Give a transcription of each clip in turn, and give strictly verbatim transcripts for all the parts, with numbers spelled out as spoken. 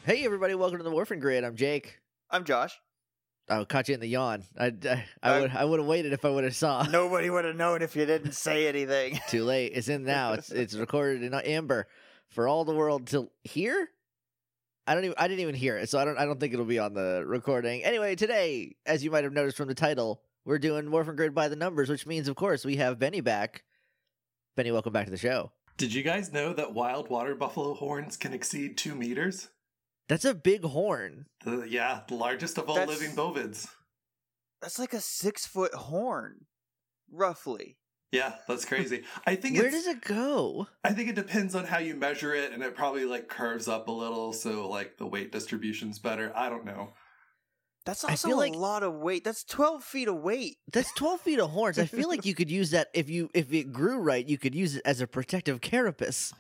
Hey, everybody, welcome to the Morphin Grid. I'm Jake. I'm Josh. I caught you in the yawn. I, I, I Uh, would I would have waited if I would have saw. Nobody would have known if you didn't say anything. Too late. It's in now. It's it's recorded in Amber for all the world to hear. I don't even I didn't even hear it, so I don't I don't think it'll be on the recording. Anyway, today, as you might have noticed from the title, we're doing Morphin Grid by the numbers, which means, of course, we have Benny back. Benny, welcome back to the show. Did you guys know that wild water buffalo horns can exceed two meters? That's a big horn. The, yeah, the largest of all That's- living bovids. That's like a six foot horn, roughly. Yeah, that's crazy. I think Where it's, does it go? I think it depends on how you measure it, and it probably like curves up a little, so like the weight distribution's better. I don't know. That's I also feel a like- lot of weight. That's twelve feet of weight. That's twelve feet of horns. I feel like you could use that if you if it grew right. You could use it as a protective carapace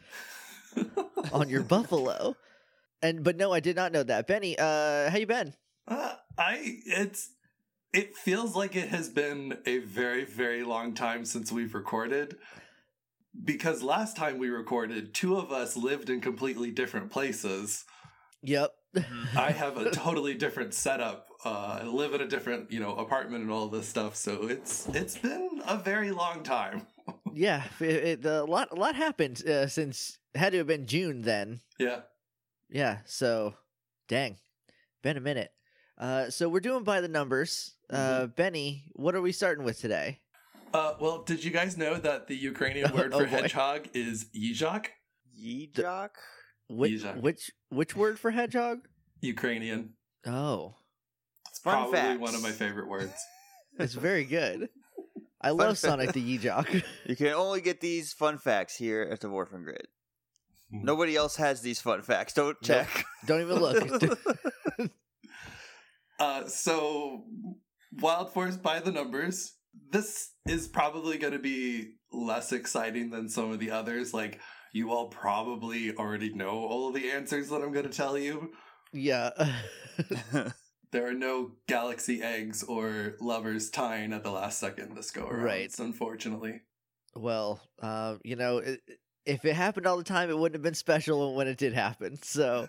on your buffalo. And but no, I did not know that. Benny, uh, how you been? Uh, I it's it feels like it has been a very very long time since we've recorded, because last time we recorded, two of us lived in completely different places. Yep. I have a totally different setup. Uh, I live in a different, you know, apartment and all this stuff. So it's it's been a very long time. Yeah, it, it, a lot a lot happened uh, since it had to have been June then. Yeah. Yeah, so dang, been a minute. Uh, so we're doing by the numbers. Uh, Benny, what are we starting with today? Uh, well, did you guys know that the Ukrainian word Oh, for boy. hedgehog is yizhak? Yeejock? Which Yizak. which which word for hedgehog? Ukrainian. Oh, It's Fun probably facts. one of my favorite words. it's very good. I Fun love fa- Sonic the Yeejok. You can only get these fun facts here at the Morphin Grid. Nobody else has these fun facts. Don't check. Don't even look. Uh, so, Wild Force by the numbers. This is probably going to be less exciting than some of the others. Like, you all probably already know all of the answers that I'm going to tell you. Yeah. There are no galaxy eggs or lovers tying at the last second this go around, Right. unfortunately. Well, uh, you know, it, if it happened all the time, it wouldn't have been special when it did happen. So,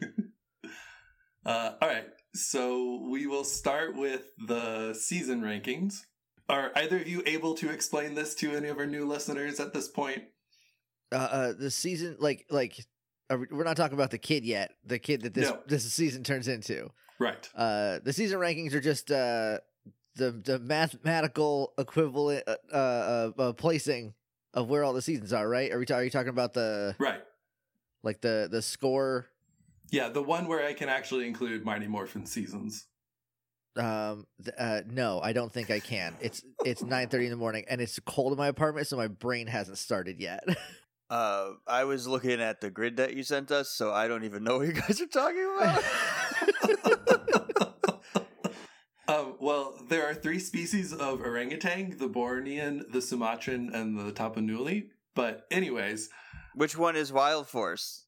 uh, all right, so we will start with the season rankings. Are either of you able to explain this to any of our new listeners at this point? uh, uh the season, like, like, are we, we're not talking about the kid yet. The kid that this No. this season turns into. Right. Uh, the season rankings are just uh the the mathematical equivalent uh, uh, uh placing of where all the seasons are. Right? Are we ta- are you talking about the Right. like the the score? Yeah, the one where I can actually include Mighty Morphin seasons. Um, th- uh, no, I don't think I can. It's it's nine thirty in the morning, and it's cold in my apartment, so my brain hasn't started yet. Uh, I was looking at the grid that you sent us, so I don't even know what you guys are talking about. um, well, there are three species of orangutan: the Bornean, the Sumatran, and the Tapanuli. But anyways, Which one is Wild Force?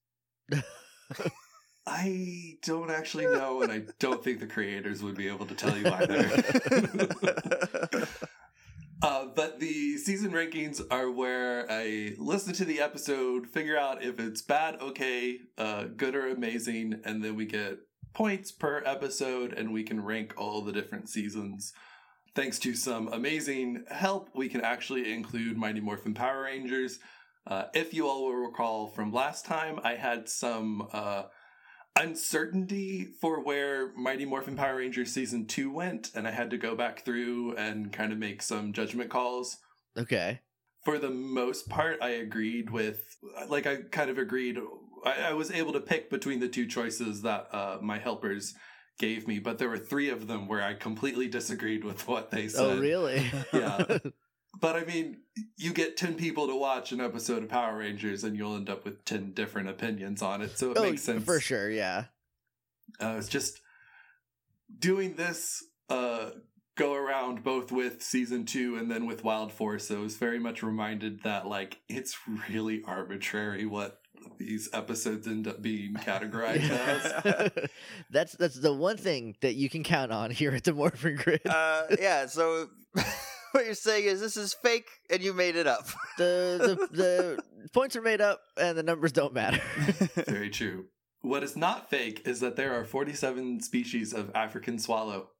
I don't actually know, and I don't think the creators would be able to tell you either. Uh, but the season rankings are where I listen to the episode, figure out if it's bad, okay, uh, good, or amazing, and then we get points per episode, and we can rank all the different seasons. Thanks to some amazing help, we can actually include Mighty Morphin Power Rangers. Uh, if you all will recall from last time, I had some uh, uncertainty for where Mighty Morphin Power Rangers Season two went, and I had to go back through and kind of make some judgment calls. Okay. For the most part, I agreed with, like, I kind of agreed, I, I was able to pick between the two choices that uh, my helpers gave me, but there were three of them where I completely disagreed with what they said. Oh, really? Yeah. But I mean, you get ten people to watch an episode of Power Rangers and you'll end up with ten different opinions on it, so it Oh, makes sense. for sure. Yeah. Uh, it's just doing this uh, go around both with season two and then with Wild Force. So I was very much reminded that, like, it's really arbitrary what these episodes end up being categorized as. that's that's the one thing that you can count on here at the Morphin Grid. uh, yeah, so what you're saying is this is fake and you made it up. the, the the points are made up and the numbers don't matter. Very true. What is not fake is that there are forty-seven species of African swallow.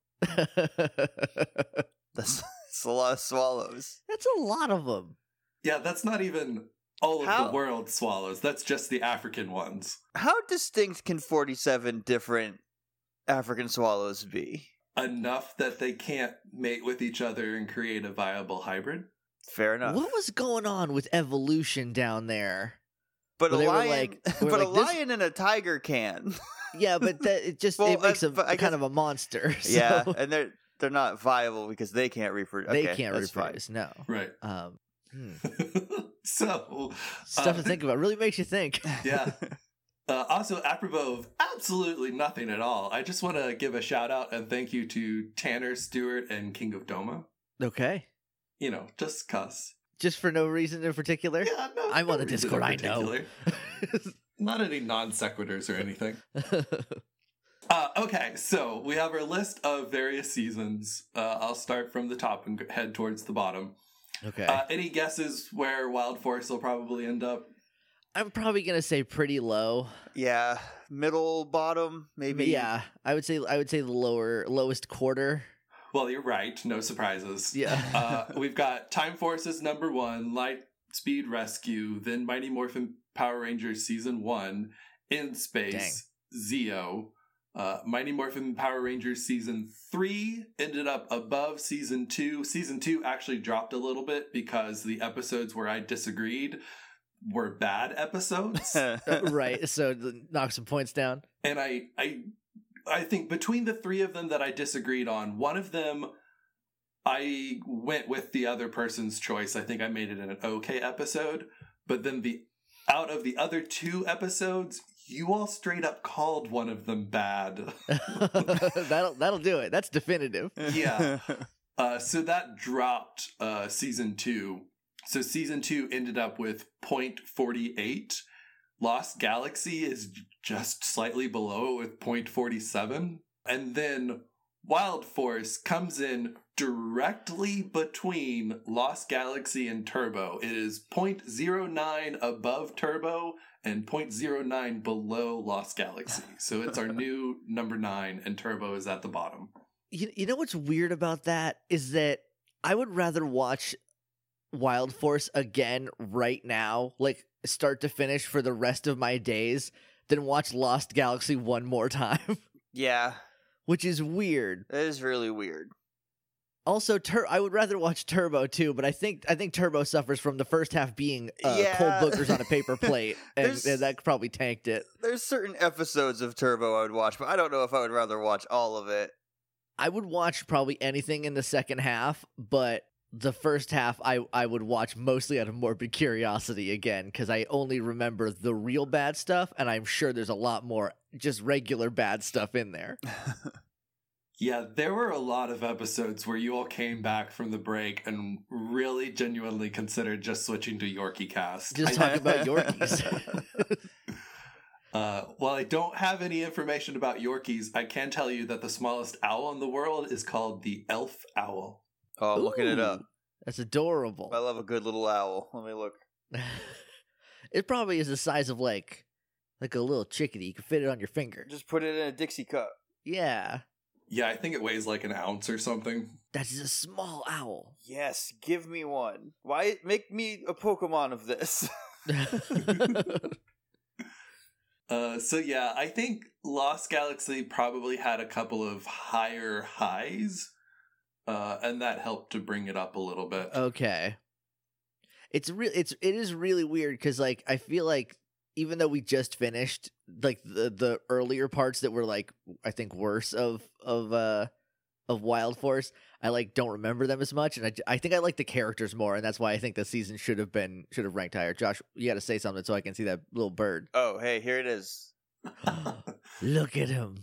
That's, that's a lot of swallows. That's a lot of them. Yeah, that's not even all of How- the world's swallows. That's just the African ones. How distinct can forty-seven different African swallows be? Enough that they can't mate with each other and create a viable hybrid. Fair enough. What was going on with evolution down there? But a Well, they were lion, like- they were but a like, this- lion and a tiger can. Yeah, but that, it just Well, it makes uh, them but I kind guess- of a monster. So Yeah, and they're they're not viable because they can't reproduce. they Okay, can't that's fine. reproduce. No. Right. Um, hmm. so, Stuff uh, to think about. Really makes you think. yeah. Uh, also, apropos of absolutely nothing at all, I just want to give a shout out and thank you to Tanner, Stewart, and King of Doma. Okay. You know, just cuss. Just for no reason in particular. Yeah, no, I'm no on the reason Discord, in I know. particular. Not any non sequiturs or anything. Uh, okay, so we have our list of various seasons. Uh, I'll start from the top and head towards the bottom. Okay. Uh, any guesses where Wild Force will probably end up? I'm probably gonna say pretty low. Yeah, middle, bottom, maybe. Yeah, I would say I would say the lower lowest quarter. Well, you're right. No surprises. Yeah. uh, we've got Time Forces number one, Light Speed Rescue, then Mighty Morphin Power Rangers season one, In Space, Zeo. Uh, Mighty Morphin Power Rangers season three ended up above season two. Season two actually dropped a little bit because the episodes where I disagreed were bad episodes. Uh, right. So the- knock some points down. And I, I, I think between the three of them that I disagreed on, one of them I went with the other person's choice. I think I made it an okay episode. But then the out of the other two episodes, you all straight up called one of them bad. that'll that'll do it. That's definitive. Yeah. Uh, so that dropped uh, season two. So season two ended up with point four eight. Lost Galaxy is just slightly below with point four seven. And then Wild Force comes in directly between Lost Galaxy and Turbo. It is point zero nine above Turbo and point zero nine below Lost Galaxy. So it's our new number nine, and Turbo is at the bottom. You, you know what's weird about that is that I would rather watch Wild Force again right now, like start to finish for the rest of my days, than watch Lost Galaxy one more time, Yeah, which is weird. that is really weird. Also, Tur- I would rather watch Turbo too, but I think I think Turbo suffers from the first half being uh, Yeah. cold boogers on a paper plate, and, There's- and that probably tanked it. There's certain episodes of Turbo I would watch, but I don't know if I would rather watch all of it. I would watch probably anything in the second half, but the first half I, I would watch mostly out of morbid curiosity again, because I only remember the real bad stuff, and I'm sure there's a lot more just regular bad stuff in there. Yeah, there were a lot of episodes where you all came back from the break and really genuinely considered just switching to Yorkie cast. Just I- talk about Yorkies. uh, while I don't have any information about Yorkies, I can tell you that the smallest owl in the world is called the elf owl. Oh, I'm looking it Ooh, up. That's adorable. I love a good little owl. Let me look. It probably is the size of like like a little chickadee. You can fit it on your finger. Just put it in a Dixie cup. Yeah. Yeah, I think it weighs like an ounce or something. That is a small owl. Yes, give me one. Why make me a Pokemon of this? Uh, so yeah, I think Lost Galaxy probably had a couple of higher highs, uh, and that helped to bring it up a little bit. Okay. It's real it's it is really weird cuz like I feel like even though we just finished like the the earlier parts that were like I think worse of of uh of Wild Force, I like don't remember them as much, and I, j- I think I like the characters more, and that's why I think the season should have been should have ranked higher. Josh, you got to say something so I can see that little bird. Oh, hey, here it is. Look at him.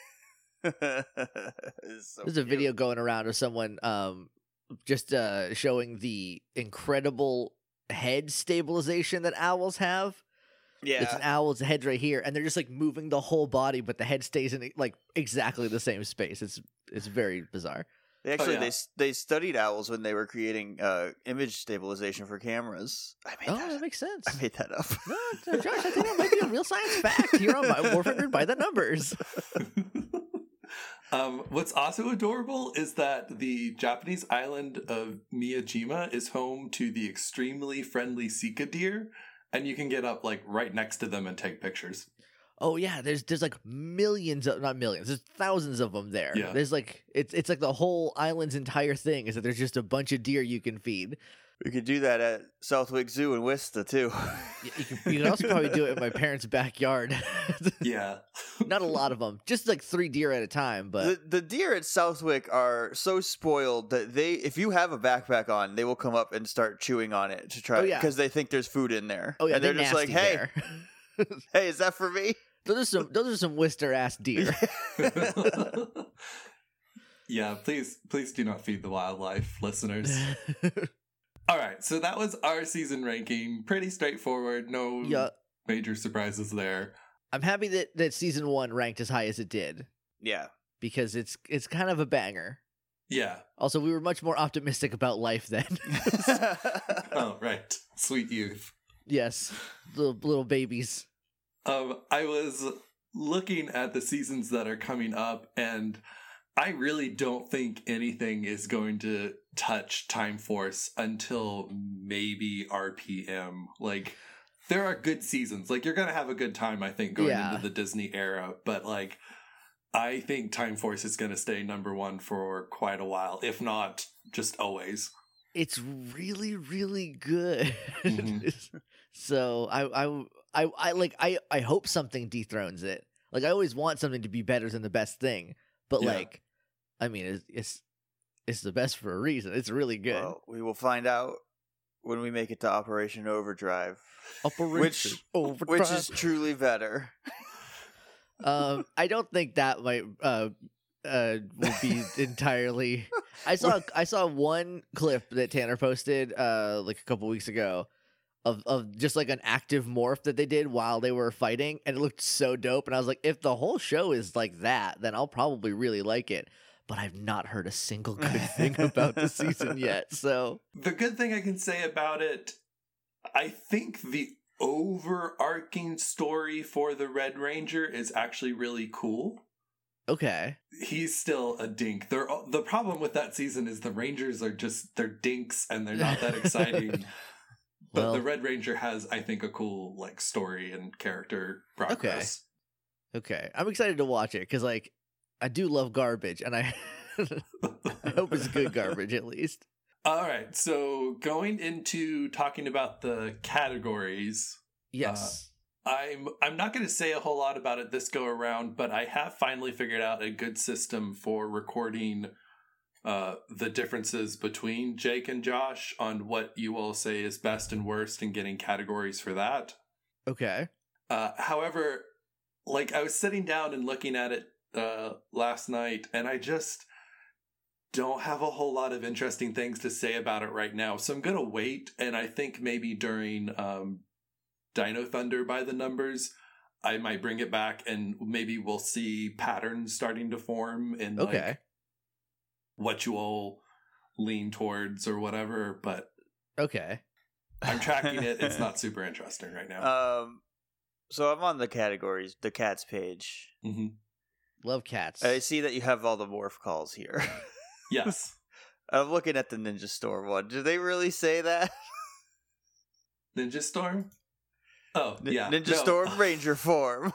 It's so There's a cute. video going around of someone um just uh showing the incredible head stabilization that owls have. It's an Yeah. owl's head right here, and they're just like moving the whole body, but the head stays in like exactly the same space. It's it's very bizarre. They actually yeah. they they studied owls when they were creating uh, image stabilization for cameras. I made Oh, that. that makes sense. I made that up. No, no, Josh, I think that might be a real science fact here on my War Fingers by the Numbers. um, what's also adorable is that the Japanese island of Miyajima is home to the extremely friendly Sika deer, and you can get up like right next to them and take pictures. Oh yeah, there's there's like millions of not millions, there's thousands of them there. Yeah. There's like it's it's like the whole island's entire thing is that there's just a bunch of deer you can feed. We could do that at Southwick Zoo in Worcester too. You, you, can, you can also probably do it in my parents' backyard. Yeah. Not a lot of them, just like three deer at a time. But the the deer at Southwick are so spoiled that they, if you have a backpack on, they will come up and start chewing on it to try Oh, yeah. because they think there's food in there. oh yeah, and they're, just like, nasty hey, there. hey, is that for me? Those are some those are some Worcester ass deer. Yeah, please, please do not feed the wildlife, listeners. All right, so that was our season ranking. Pretty straightforward. No Yeah, major surprises there. I'm happy that that season one ranked as high as it did Yeah. because it's it's kind of a banger. Yeah. Also, we were much more optimistic about life then. Oh, right. Sweet youth. Yes, little little babies. Um, I was looking at the seasons that are coming up, and I really don't think anything is going to touch Time Force until maybe R P M. Like, there are good seasons. Like, you're going to have a good time, I think, going Yeah. into the Disney era. But, like, I think Time Force is going to stay number one for quite a while, if not just always. It's really really good. Mhm. So I I I I like I I hope something dethrones it. Like I always want something to be better than the best thing, but Yeah. like, I mean, it's it's it's the best for a reason. It's really good. Well, we will find out when we make it to Operation Overdrive, Operation which- Overdrive. which is truly better. um, I don't think that might uh uh will be entirely. I saw I saw one clip that Tanner posted uh like a couple weeks ago of of just like an active morph that they did while they were fighting, and it looked so dope. And I was like, if the whole show is like that, then I'll probably really like it. But I've not heard a single good thing about the season yet. So The good thing I can say about it, I think the overarching story for the Red Ranger is actually really cool. okay, He's still a dink. They're, the problem with that season is the Rangers are just, they're dinks and they're not that exciting. But Well- the Red Ranger has, I think, a cool like story and character progress. okay, I'm excited to watch it because like I do love garbage, and I I hope it's good garbage at least. All right, so going into talking about the categories, Yes. I'm I'm not going to say a whole lot about it this go around, but I have finally figured out a good system for recording uh, the differences between Jake and Josh on what you all say is best and worst, and getting categories for that. Okay. Uh, however, like I was sitting down and looking at it uh, last night, and I just don't have a whole lot of interesting things to say about it right now. So I'm going to wait, and I think maybe during um, Dino Thunder by the Numbers, I might bring it back, and maybe we'll see patterns starting to form in like, Okay. what you all lean towards or whatever. But Okay. I'm tracking it. It's not super interesting right now. Um, so I'm on the categories, the cats page. hmm Love cats. I see that you have all the morph calls here. Yes. I'm looking at the Ninja Storm one. Did they really say that? Ninja Storm? Oh, N- yeah. Ninja No. Storm Ranger form.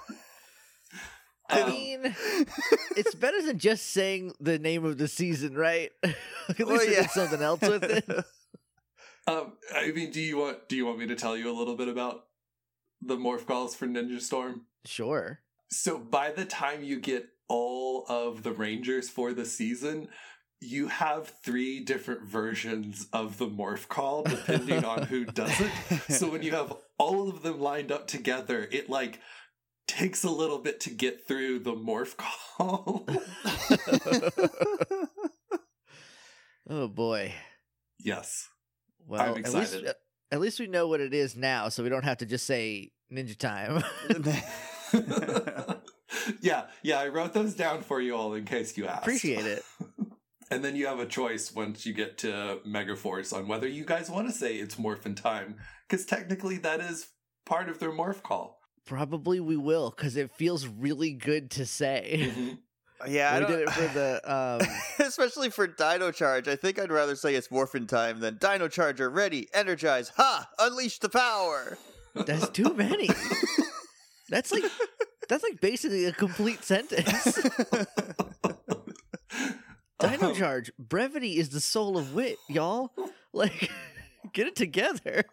I Um, mean, it's better than just saying the name of the season, right? At least Well, they yeah. did something else with it. Um, I mean, do you want do you want me to tell you a little bit about the morph calls for Ninja Storm? Sure. So by the time you get all of the Rangers for the season, you have three different versions of the morph call depending on who does it. So when you have all of them lined up together, it like takes a little bit to get through the morph call. Oh boy. Yes. Well, I'm at least excited. at least we know what it is now, so we don't have to just say Ninja Time. yeah, yeah, I wrote those down for you all in case you asked. Appreciate it. And then you have a choice once you get to Megaforce on whether you guys want to say it's Morphin Time, because technically that is part of their morph call. Probably we will, because it feels really good to say. Mhm. Yeah, I we don't... did it for the um especially for Dino Charge. I think I'd rather say it's Morphin Time than Dino Charger ready, energize, ha, unleash the power. that's too many. That's like that's like basically a complete sentence. Dino Um, Charge, brevity is the soul of wit, y'all. Like, get it together.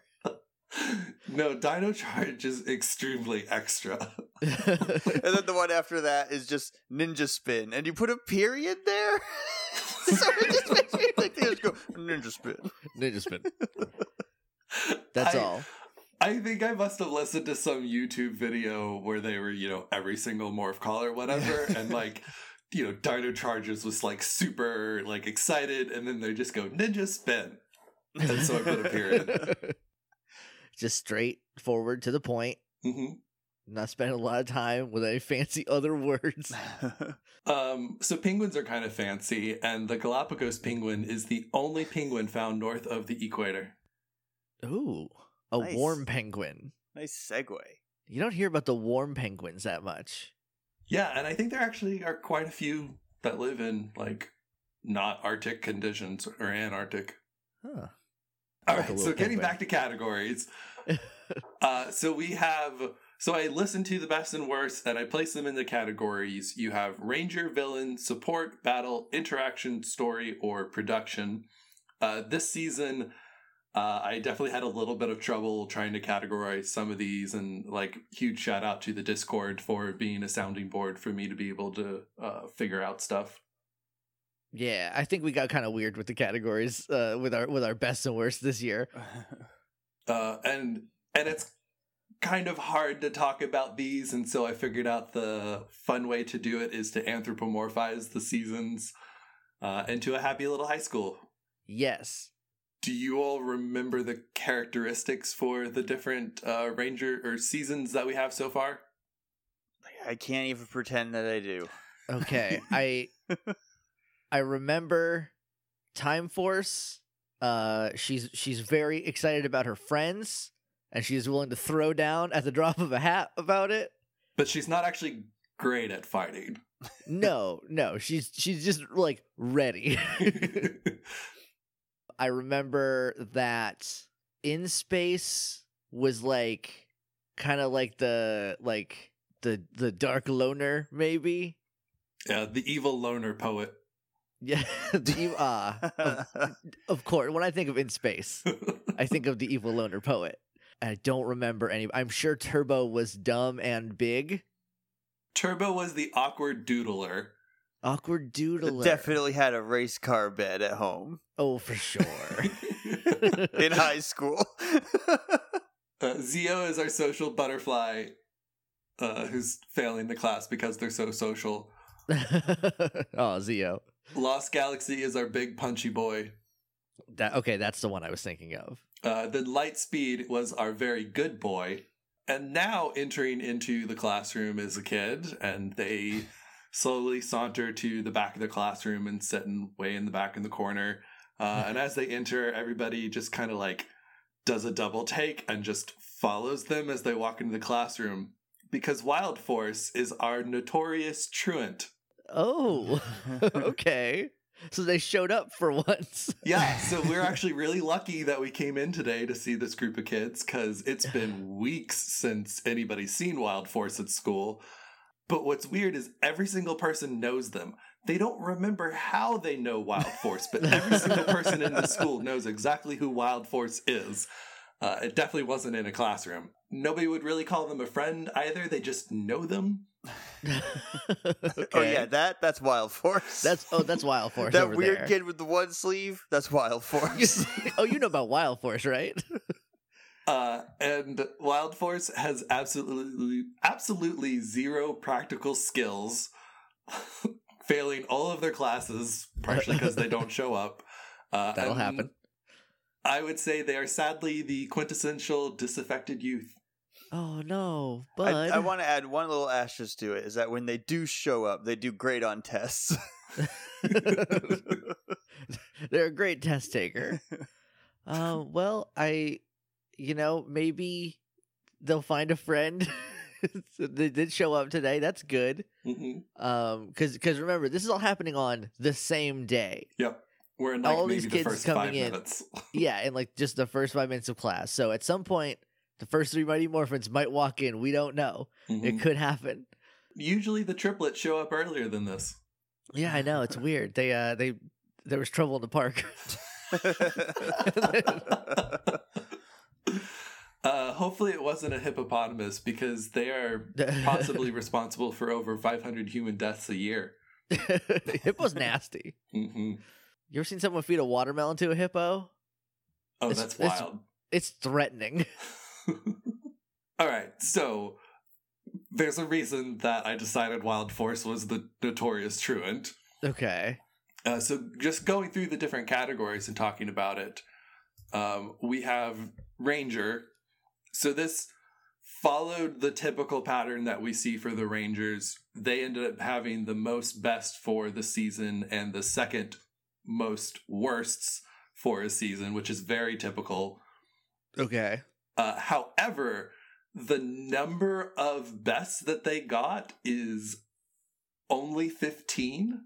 No, Dino Charge is extremely extra. And then the one after that is just Ninja Spin, and you put a period there. So it just makes me think they just go Ninja Spin. Ninja spin. That's I- all. I think I must have listened to some YouTube video where they were, you know, every single morph call or whatever, and like, you know, Dino Charges was like super like excited, and then they just go Ninja Spin, and so I put a period. Just straight forward to the point. hmm Not spend a lot of time with any fancy other words. Um, so penguins are kind of fancy, and the Galapagos penguin is the only penguin found north of the equator. Ooh, a Nice. warm penguin. Nice segue. You don't hear about the warm penguins that much. Yeah, and I think there actually are quite a few that live in like not Arctic conditions or Antarctic. Huh. All Like a right, so little getting penguin. back to categories. uh, so we have, so I listened to the best and worst, and I placed them in the categories. You have Ranger, Villain, Support, Battle, Interaction, Story, or Production. Uh, this season, uh, I definitely had a little bit of trouble trying to categorize some of these, and like huge shout out to the Discord for being a sounding board for me to be able to uh, figure out stuff. Yeah, I think we got kind of weird with the categories uh, with our with our best and worst this year. Uh, and and it's kind of hard to talk about these, and so I figured out the fun way to do it is to anthropomorphize the seasons uh, into a happy little high school. Yes. Do you all remember the characteristics for the different uh, ranger or seasons that we have so far? I can't even pretend that I do. Okay. I I remember Time Force. Uh, she's she's very excited about her friends, and she's willing to throw down at the drop of a hat about it. But she's not actually great at fighting. No, no, she's she's just like ready. I remember that In Space was like kind of like the like the the dark loner maybe. Yeah, the evil loner poet. Yeah, the ev- uh, of, of course. When I think of In Space, I think of the evil loner poet. I don't remember any. I'm sure Turbo was dumb and big. Turbo was the awkward doodler. Awkward doodler. Definitely had a race car bed at home Oh, for sure. in high school. Uh, Zio is our social butterfly uh, who's failing the class because they're so social. Oh, Zio. Lost Galaxy is our big punchy boy. That okay? That's the one I was thinking of. Uh, then Lightspeed was our very good boy. And now entering into the classroom is a kid, and they slowly saunter to the back of the classroom and sit in, way in the back in the corner. Uh, and as they enter, everybody just kind of like does a double take and just follows them as they walk into the classroom. Because Wild Force is our notorious truant. Oh, okay. So they showed up for once. Yeah, so we're actually really lucky that we came in today to see this group of kids, because it's been weeks since anybody's seen Wild Force at school. But what's weird is every single person knows them. They don't remember how they know Wild Force, but every single person in the school knows exactly who Wild Force is. Uh, it definitely wasn't in a classroom. Nobody would really call them a friend either. They just know them. Okay. Oh yeah, that that's Wild Force. That's oh, that's Wild Force. that over weird there. kid with the one sleeve. That's Wild Force. Oh, you know about Wild Force, right? Uh, and Wild Force has absolutely, absolutely zero practical skills, failing all of their classes, partially because they don't show up. Uh, That'll and happen. I would say they are sadly the quintessential disaffected youth. Oh no, bud. I, I want to add one little asterisk to it: is that when they do show up, they do great on tests. They're a great test taker. Uh, well, I, you know, maybe they'll find a friend. So they did show up today. That's good. Mm-hmm. Um, because because remember, this is all happening on the same day. Yep. We're in like All maybe these the kids first coming five in. minutes. Yeah, in like just the first five minutes of class. So at some point, the first three Mighty Morphins might walk in. We don't know. Mhm. It could happen. Usually the triplets show up earlier than this. Yeah, I know. It's weird. They uh they there was trouble in the park. uh, hopefully it wasn't a hippopotamus because they are possibly responsible for over five hundred human deaths a year. Hippo's nasty. Mm-hmm. You ever seen someone feed a watermelon to a hippo? Oh, It's- that's it's- wild. It's threatening. All right, so there's a reason that I decided Wild Force was the notorious truant. Okay. Uh, so just going through the different categories and talking about it, um, we have Ranger. So this followed the typical pattern that we see for the Rangers. They ended up having the most best for the season and the second most worsts for a season, which is very typical. Okay. Uh, however, the number of bests that they got is only fifteen.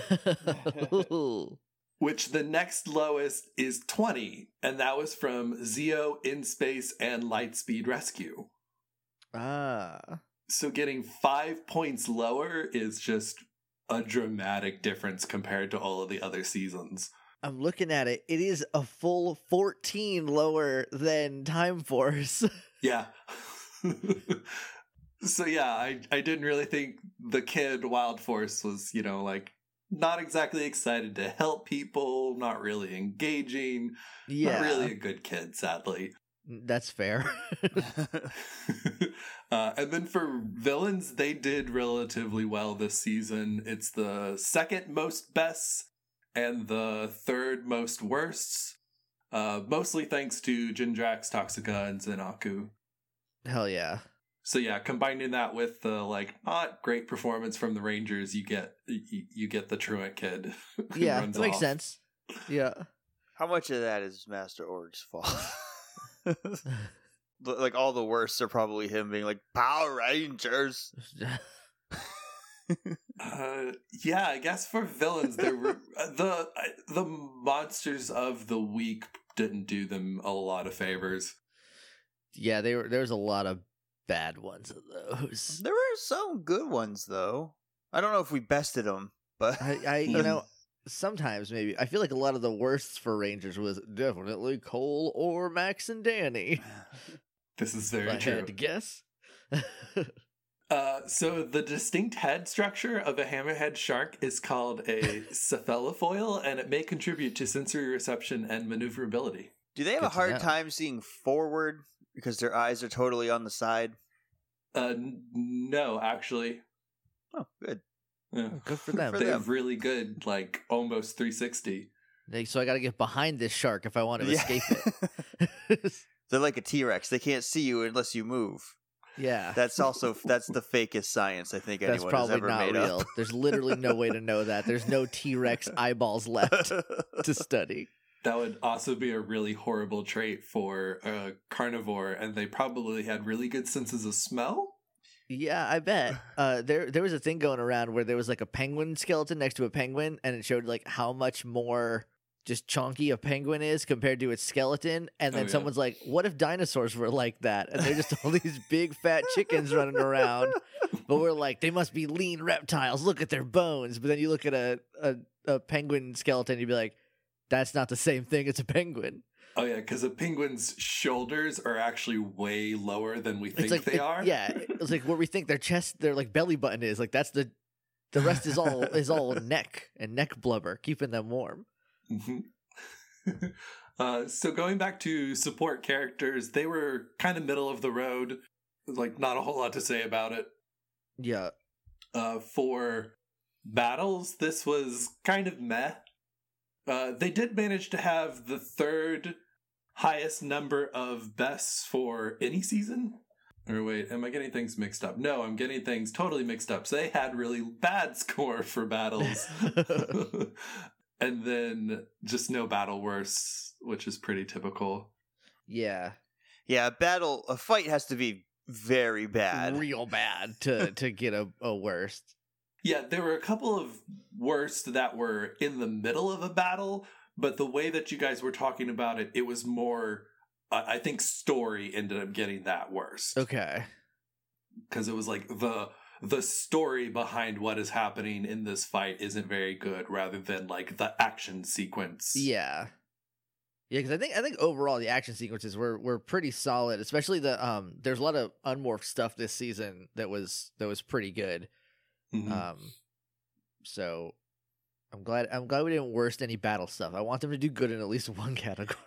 Which the next lowest is twenty, and that was from Zeo, In Space, and Lightspeed Rescue. Ah. So getting five points lower is just a dramatic difference compared to all of the other seasons. I'm looking at it. It is a full fourteen lower than Time Force. Yeah. So yeah, I, I didn't really think the kid Wild Force was, you know, like, not exactly excited to help people, not really engaging, Yeah. not really a good kid, sadly. That's fair. uh, and then for villains, they did relatively well this season. It's the second most bests and the third most worsts, uh, mostly thanks to Jindrax, Toxica, and Zenaku. Hell yeah. So yeah, combining that with the like not great performance from the Rangers, you get you, you get the truant kid. who Yeah, runs that makes off. sense. Yeah. How much of that is Master Org's fault? Like all the worst are probably him being like Power Rangers. Uh, yeah, I guess for villains, there were uh, the uh, the monsters of the week didn't do them a lot of favors. Yeah, they were there was a lot of bad ones of those. There were some good ones though. I don't know if we bested them, but I, I you know, sometimes maybe I feel like a lot of the worsts for Rangers was definitely Cole or Max and Danny. This is If very I true. had to guess. Uh, so the distinct head structure of a hammerhead shark is called a cephalofoil, and it may contribute to sensory reception and maneuverability. do they have Good a to hard know. time seeing forward because their eyes are totally on the side? Uh, n- no, actually, Oh, good. yeah. Good for Good them. for They them. have really good, like almost three sixty. Like, so I got to get behind this shark if I want to escape it. They're like a T-Rex. They can't see you unless you move. Yeah. That's also that's the fakest science I think That's anyone probably has ever not made real. up. There's literally no way to know that. There's no T-Rex eyeballs left to study. That would also be a really horrible trait for a carnivore, and they probably had really good senses of smell. Yeah, I bet. Uh, there there was a thing going around where there was like a penguin skeleton next to a penguin, and it showed like how much more just chunky a penguin is compared to its skeleton. And then Oh, yeah. someone's like, "What if dinosaurs were like that?" And they're just all these big fat chickens running around. But we're like, they must be lean reptiles. Look at their bones. But then you look at a a, a penguin skeleton, you'd be like, that's not the same thing. It's a penguin. Oh yeah, because a penguin's shoulders are actually way lower than we think It's like they it- are. Yeah, it's like where we think their chest, their like belly button is. Like that's the the rest is all is all neck and neck blubber, keeping them warm. Mhm. uh, so going back to support characters, they were kind of middle of the road. Like not a whole lot to say about it. Yeah. Uh, for battles, this was kind of meh. Uh, they did manage to have the third highest number of bests for any season. Or wait, am I getting things mixed up? No, I'm getting things totally mixed up. So they had really bad score for battles. And then just no battle worse, which is pretty typical. Yeah. Yeah, a battle, a fight has to be very bad. Real bad to, to get a, a worst. Yeah, there were a couple of worst that were in the middle of a battle, but the way that you guys were talking about it, it was more, uh, I think story ended up getting that worst. Okay. Because it was like the the story behind what is happening in this fight isn't very good, rather than like the action sequence. Yeah. Yeah, because I think I think overall the action sequences were, were pretty solid, especially the um. There's a lot of unmorphed stuff this season that was that was pretty good. Mm-hmm. Um, so I'm glad I'm glad we didn't worst any battle stuff. I want them to do good in at least one category.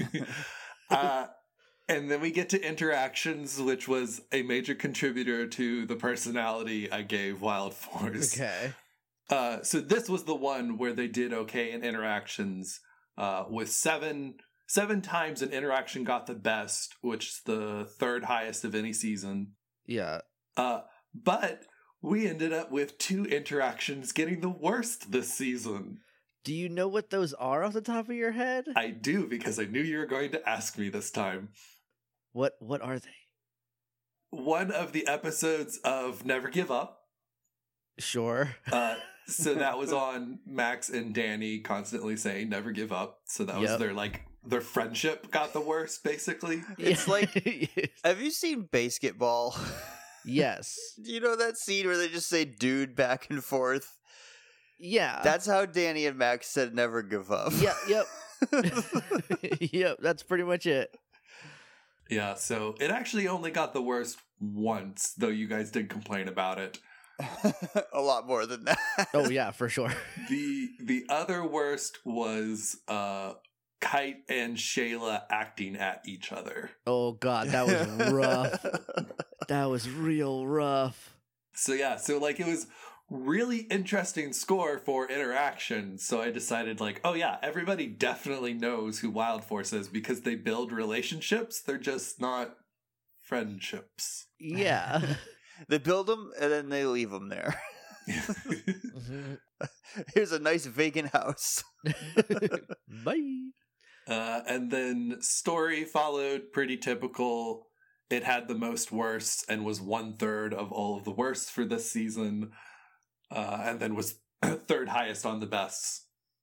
uh, and then we get to interactions, which was a major contributor to the personality I gave Wild Force. Okay. Uh, so this was the one where they did okay in interactions. Uh, with seven seven times an interaction got the best, which is the third highest of any season. Yeah. Uh, but we ended up with two interactions getting the worst this season. Do you know what those are off the top of your head? I do, because I knew you were going to ask me this time. What What are they? One of the episodes of Never Give Up. Sure. Uh, so that was on Max and Danny constantly saying never give up. So that was Yep. their like their friendship got the worst, basically. It's like, have you seen Basketball? Yes. Do you know that scene where they just say dude back and forth? Yeah. That's how Danny and Max said never give up. Yep, yep. Yep, that's pretty much it. Yeah, so it actually only got the worst once, though you guys did complain about it. A lot more than that. Oh yeah, for sure. The the other worst was uh Kite and Shayla acting at each other. Oh god, that was rough. That was real rough. So yeah, so like it was really interesting score for interaction. So I decided like, oh yeah, everybody definitely knows who Wild Force is because they build relationships. They're just not friendships. Yeah. They build them and then they leave them there. Mm-hmm. Here's a nice vacant house. Bye. Uh, and then story followed pretty typical. It had the most worst and was one third of all of the worst for this season. Uh, and then was third highest on the bests.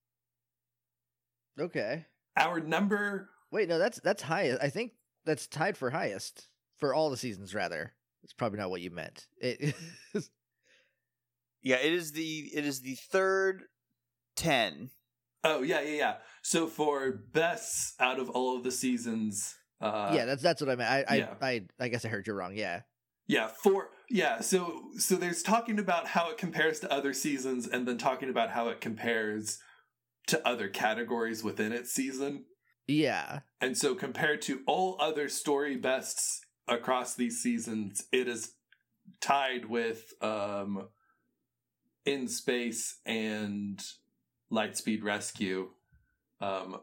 Okay. Our number... Wait, no, that's that's highest. I think that's tied for highest for all the seasons. Rather, it's probably not what you meant. It. Yeah, it is the it is the third ten. Oh, yeah, yeah, yeah. So for bests out of all of the seasons... Uh, yeah, that's that's what I meant. I I, yeah. I I guess I heard you wrong. Yeah. Yeah, for yeah, so so there's talking about how it compares to other seasons and then talking about how it compares to other categories within its season. Yeah. And so compared to all other story bests across these seasons, it is tied with um In Space and Lightspeed Rescue. Um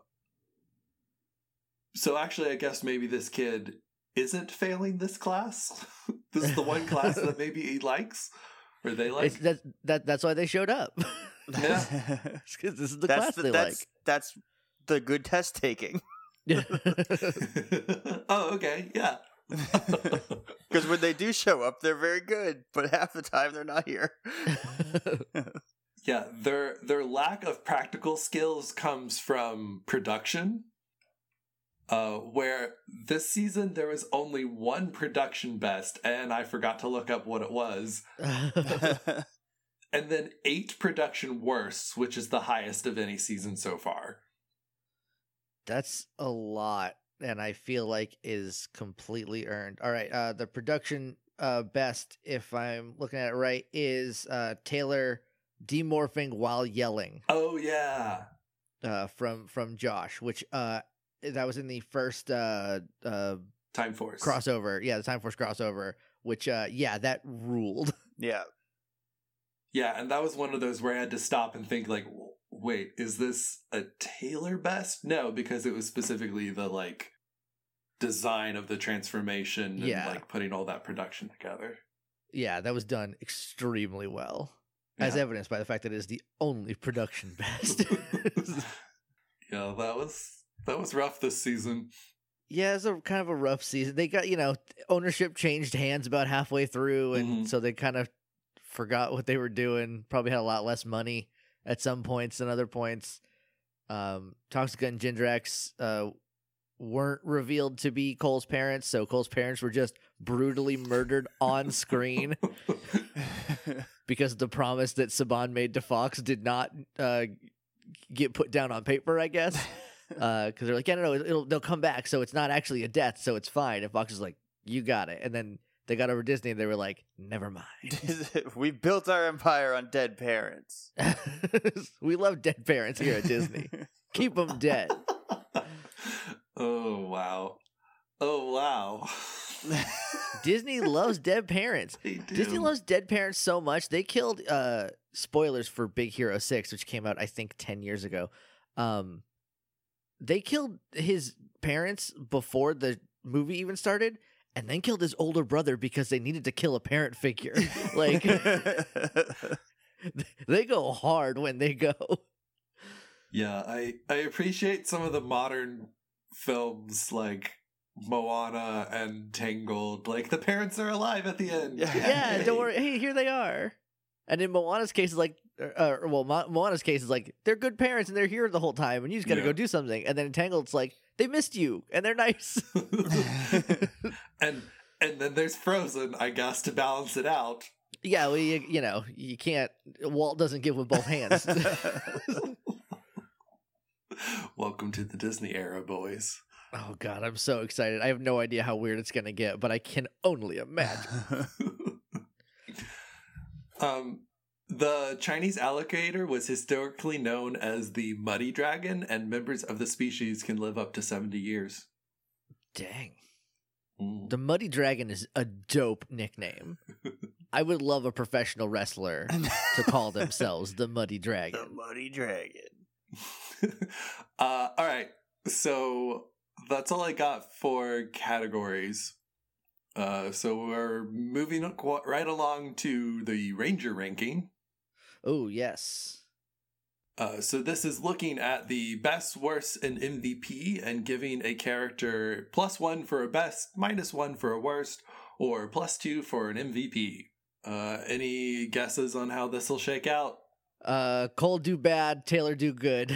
so actually I guess maybe this kid isn't failing this class. This is the one class that maybe he likes or they like. It's, that that that's why they showed up. Yeah. Because this is the that's class the, they that's, like. That's the good test taking. Oh, okay, yeah. Because when they do show up, they're very good, but half the time they're not here. Yeah, their their lack of practical skills comes from production. Uh, where this season there was only one production best, and I forgot to look up what it was. And then eight production worst, which is the highest of any season so far. That's a lot, and I feel like is completely earned. All right, uh, the production uh, best, if I'm looking at it right, is uh, Taylor demorphing while yelling. Oh yeah, uh, from from Josh, which uh, that was in the first uh, uh, Time Force crossover. Yeah, the Time Force crossover. Which uh, yeah, that ruled. Yeah. Yeah, and that was one of those where I had to stop and think, like, wait, is this a Taylor best? No, because it was specifically the, like, design of the transformation and Yeah. like putting all that production together. Yeah, that was done extremely well, as Yeah. evidenced by the fact that it is the only production best. Yeah, that was that was rough this season. Yeah, it's a kind of a rough season. They got, you know, ownership changed hands about halfway through, and Mhm. so they kind of forgot what they were doing. Probably had a lot less money at some points than other points. Um, Toxica and Jindrax uh, weren't revealed to be Cole's parents, so Cole's parents were just brutally murdered on screen because the promise that Saban made to Fox did not uh, get put down on paper, I guess. Because they're like, yeah, no, no, it'll, they'll come back, so it's not actually a death, so it's fine. And Fox is like, you got it. And then they got over Disney, and they were like, never mind. We built our empire on dead parents. We love dead parents here at Disney. Keep them dead. Oh wow. Oh wow. Disney loves dead parents. They do. Disney loves dead parents so much. They killed, uh, spoilers for Big Hero six, which came out, I think, ten years ago. Um, they killed his parents before the movie even started, and then killed his older brother because they needed to kill a parent figure. Like, they go hard when they go. Yeah, I I appreciate some of the modern films like Moana and Tangled. Like the parents are alive at the end. Yeah. Yeah, Yay. don't worry. Hey, here they are. And in Moana's case, it's like, uh, well, Mo- Moana's case is like, they're good parents and they're here the whole time, and you just got to Yeah. go do something. And then in Tangled, it's like, they missed you and they're nice. and and then there's Frozen, I guess, to balance it out. Yeah, well, you, you know, you can't. Walt doesn't give with both hands. Welcome to the Disney era, boys. Oh God, I'm so excited. I have no idea how weird it's gonna get, but I can only imagine. um, the Chinese alligator was historically known as the muddy dragon, and members of the species can live up to seventy years. Dang, Mm. the Muddy Dragon is a dope nickname. I would love a professional wrestler to call themselves the Muddy The Dragon. Muddy Dragon. uh, all right, so that's all I got for categories. Uh, so we're moving qu- right along to the Ranger ranking. Oh yes. Uh, so this is looking at the best, worst, and M V P and giving a character plus one for a best, minus one for a worst, or plus two for an M V P. Uh, any guesses on how this will shake out? Uh, Cole do bad, Taylor do good.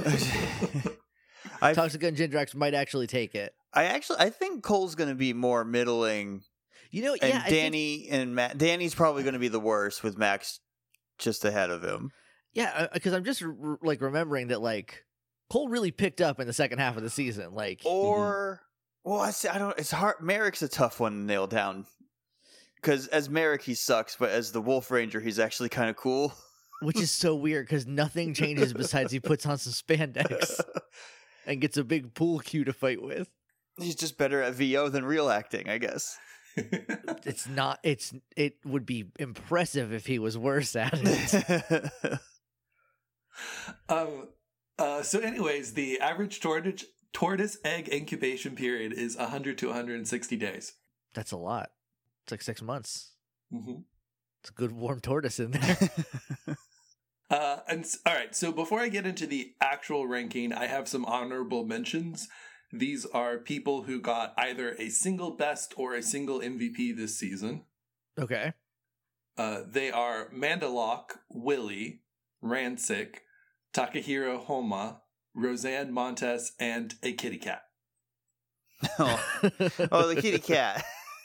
I Toxica and Jindrax might actually take it. I actually I think Cole's going to be more middling, You know, and yeah, I think- Danny and Matt. Danny's probably going to be the worst with Max just ahead of him. yeah, because I'm just r- like remembering that like Cole really picked up in the second half of the season. Like, Or well, I, see, I don't. It's hard. Merrick's a tough one to nail down because as Merrick he sucks, but as the Wolf Ranger he's actually kind of cool. which is so weird because nothing changes besides he puts on some spandex and gets a big pool cue to fight with. He's just better at V O than real acting, I guess. It's not. It's. It would be impressive if he was worse at it. um. Uh. So, anyways, the average tortoise tortoise egg incubation period is one hundred to one hundred sixty days. That's a lot. It's like six months. Mm-hmm. It's a good warm tortoise in there. Uh, and s- all right, so before I get into the actual ranking, I have some honorable mentions. These are people who got either a single best or a single M V P this season. Okay. Uh, they are Mandalok, Willie, Rancic, Takahiro Homa, Roseanne Montes, and a kitty cat. oh. oh, the kitty cat.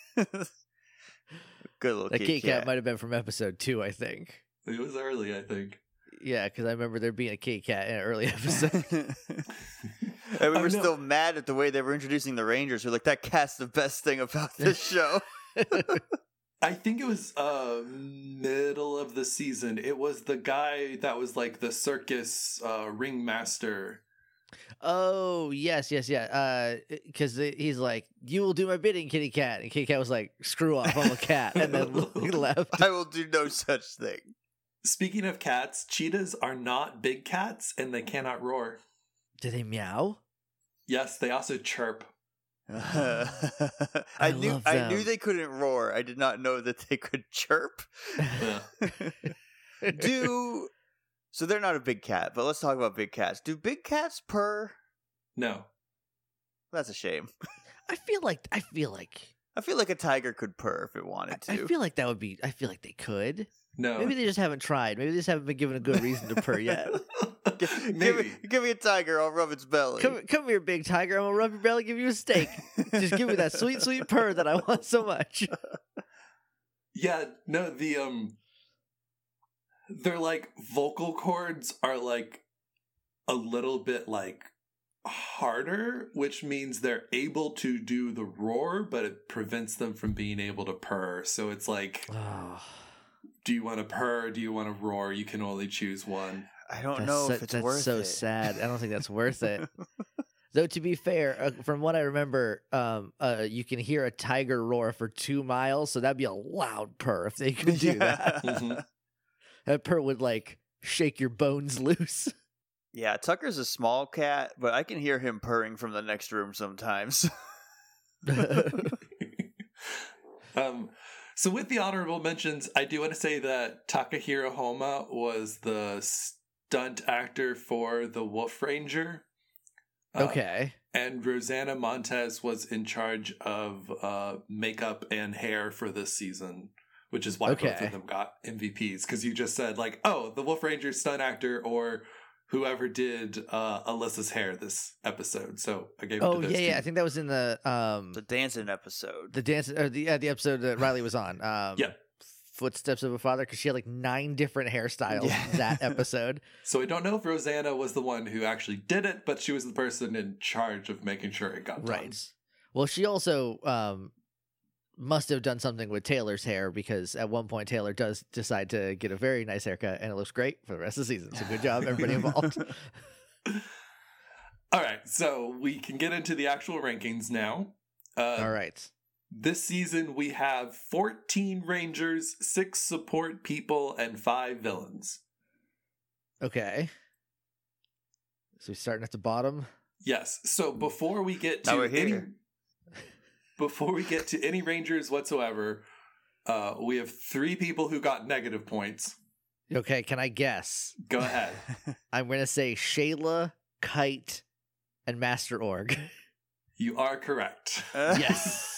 Good little That kitty kitty cat might have been from episode two, I think. It was early, I think. Yeah, because I remember there being a kitty cat in an early episode. And we Oh, were no. still mad at the way they were introducing the Rangers. We're like, that cat's the best thing about this show. I think it was uh middle of the season. It was the guy that was like the circus uh ringmaster. Oh, yes, yes, yeah. Because he's like, you will do my bidding, kitty cat. And kitty cat was like, screw off, I'm a cat. And then he left. I will do no such thing. Speaking of cats, cheetahs are not big cats and they cannot roar. Do they meow? Yes, they also chirp. I, I knew love I knew them. they couldn't roar. I did not know that they could chirp. Yeah. Do so they're not a big cat, but let's talk about big cats. Do big cats purr? No. That's a shame. I feel like I feel like I feel like a tiger could purr if it wanted I, to. I feel like that would be. I feel like they could. No. Maybe they just haven't tried. Maybe they just haven't been given a good reason to purr yet. give, Maybe. me, give me a tiger, I'll rub its belly. Come, come here, big tiger. I'm gonna rub your belly, give you a steak. Just give me that sweet, sweet purr that I want so much. Yeah, no, the um their like vocal cords are like a little bit like harder, which means they're able to do the roar, but it prevents them from being able to purr. So it's like, Oh, do you want to purr? Do you want to roar? You can only choose one. I don't that's know so, if it's that's worth so it. sad. I don't think that's worth it. Though to be fair, uh, from what I remember, um, uh, you can hear a tiger roar for two miles, so that'd be a loud purr if they could do that. Mhm. That purr would like shake your bones loose. Yeah, Tucker's a small cat, but I can hear him purring from the next room sometimes. um, so with the honorable mentions, I do want to say that Takahiro Homa was the stunt actor for the Wolf Ranger. Uh, Okay. And Rosanna Montez was in charge of uh, makeup and hair for this season, which is why both Okay. of them got M V Ps. Because you just said, like, oh, the Wolf Ranger stunt actor or whoever did uh, Alyssa's hair this episode. So I gave it Oh to those yeah, two. yeah. I think that was in the um The dancing episode. the dance or the yeah, the episode that Riley was on. Um, Yeah. Footsteps of a Father, because she had like nine different hairstyles Yeah. that episode. So I don't know if Rosanna was the one who actually did it, but she was the person in charge of making sure it got done. Right. Well, she also um must have done something with Taylor's hair, because at one point Taylor does decide to get a very nice haircut and it looks great for the rest of the season. So good job, everybody involved. All right, so we can get into the actual rankings now. Uh, All right. This season we have fourteen Rangers, six support people, and five villains. Okay. So we're starting at the bottom. Yes. So before we get to Now we're any, here. before we get to any Rangers whatsoever, uh, we have three people who got negative points. Okay, can I guess? Go ahead. I'm going to say Shayla, Kite, and Master Org. You are correct. Yes.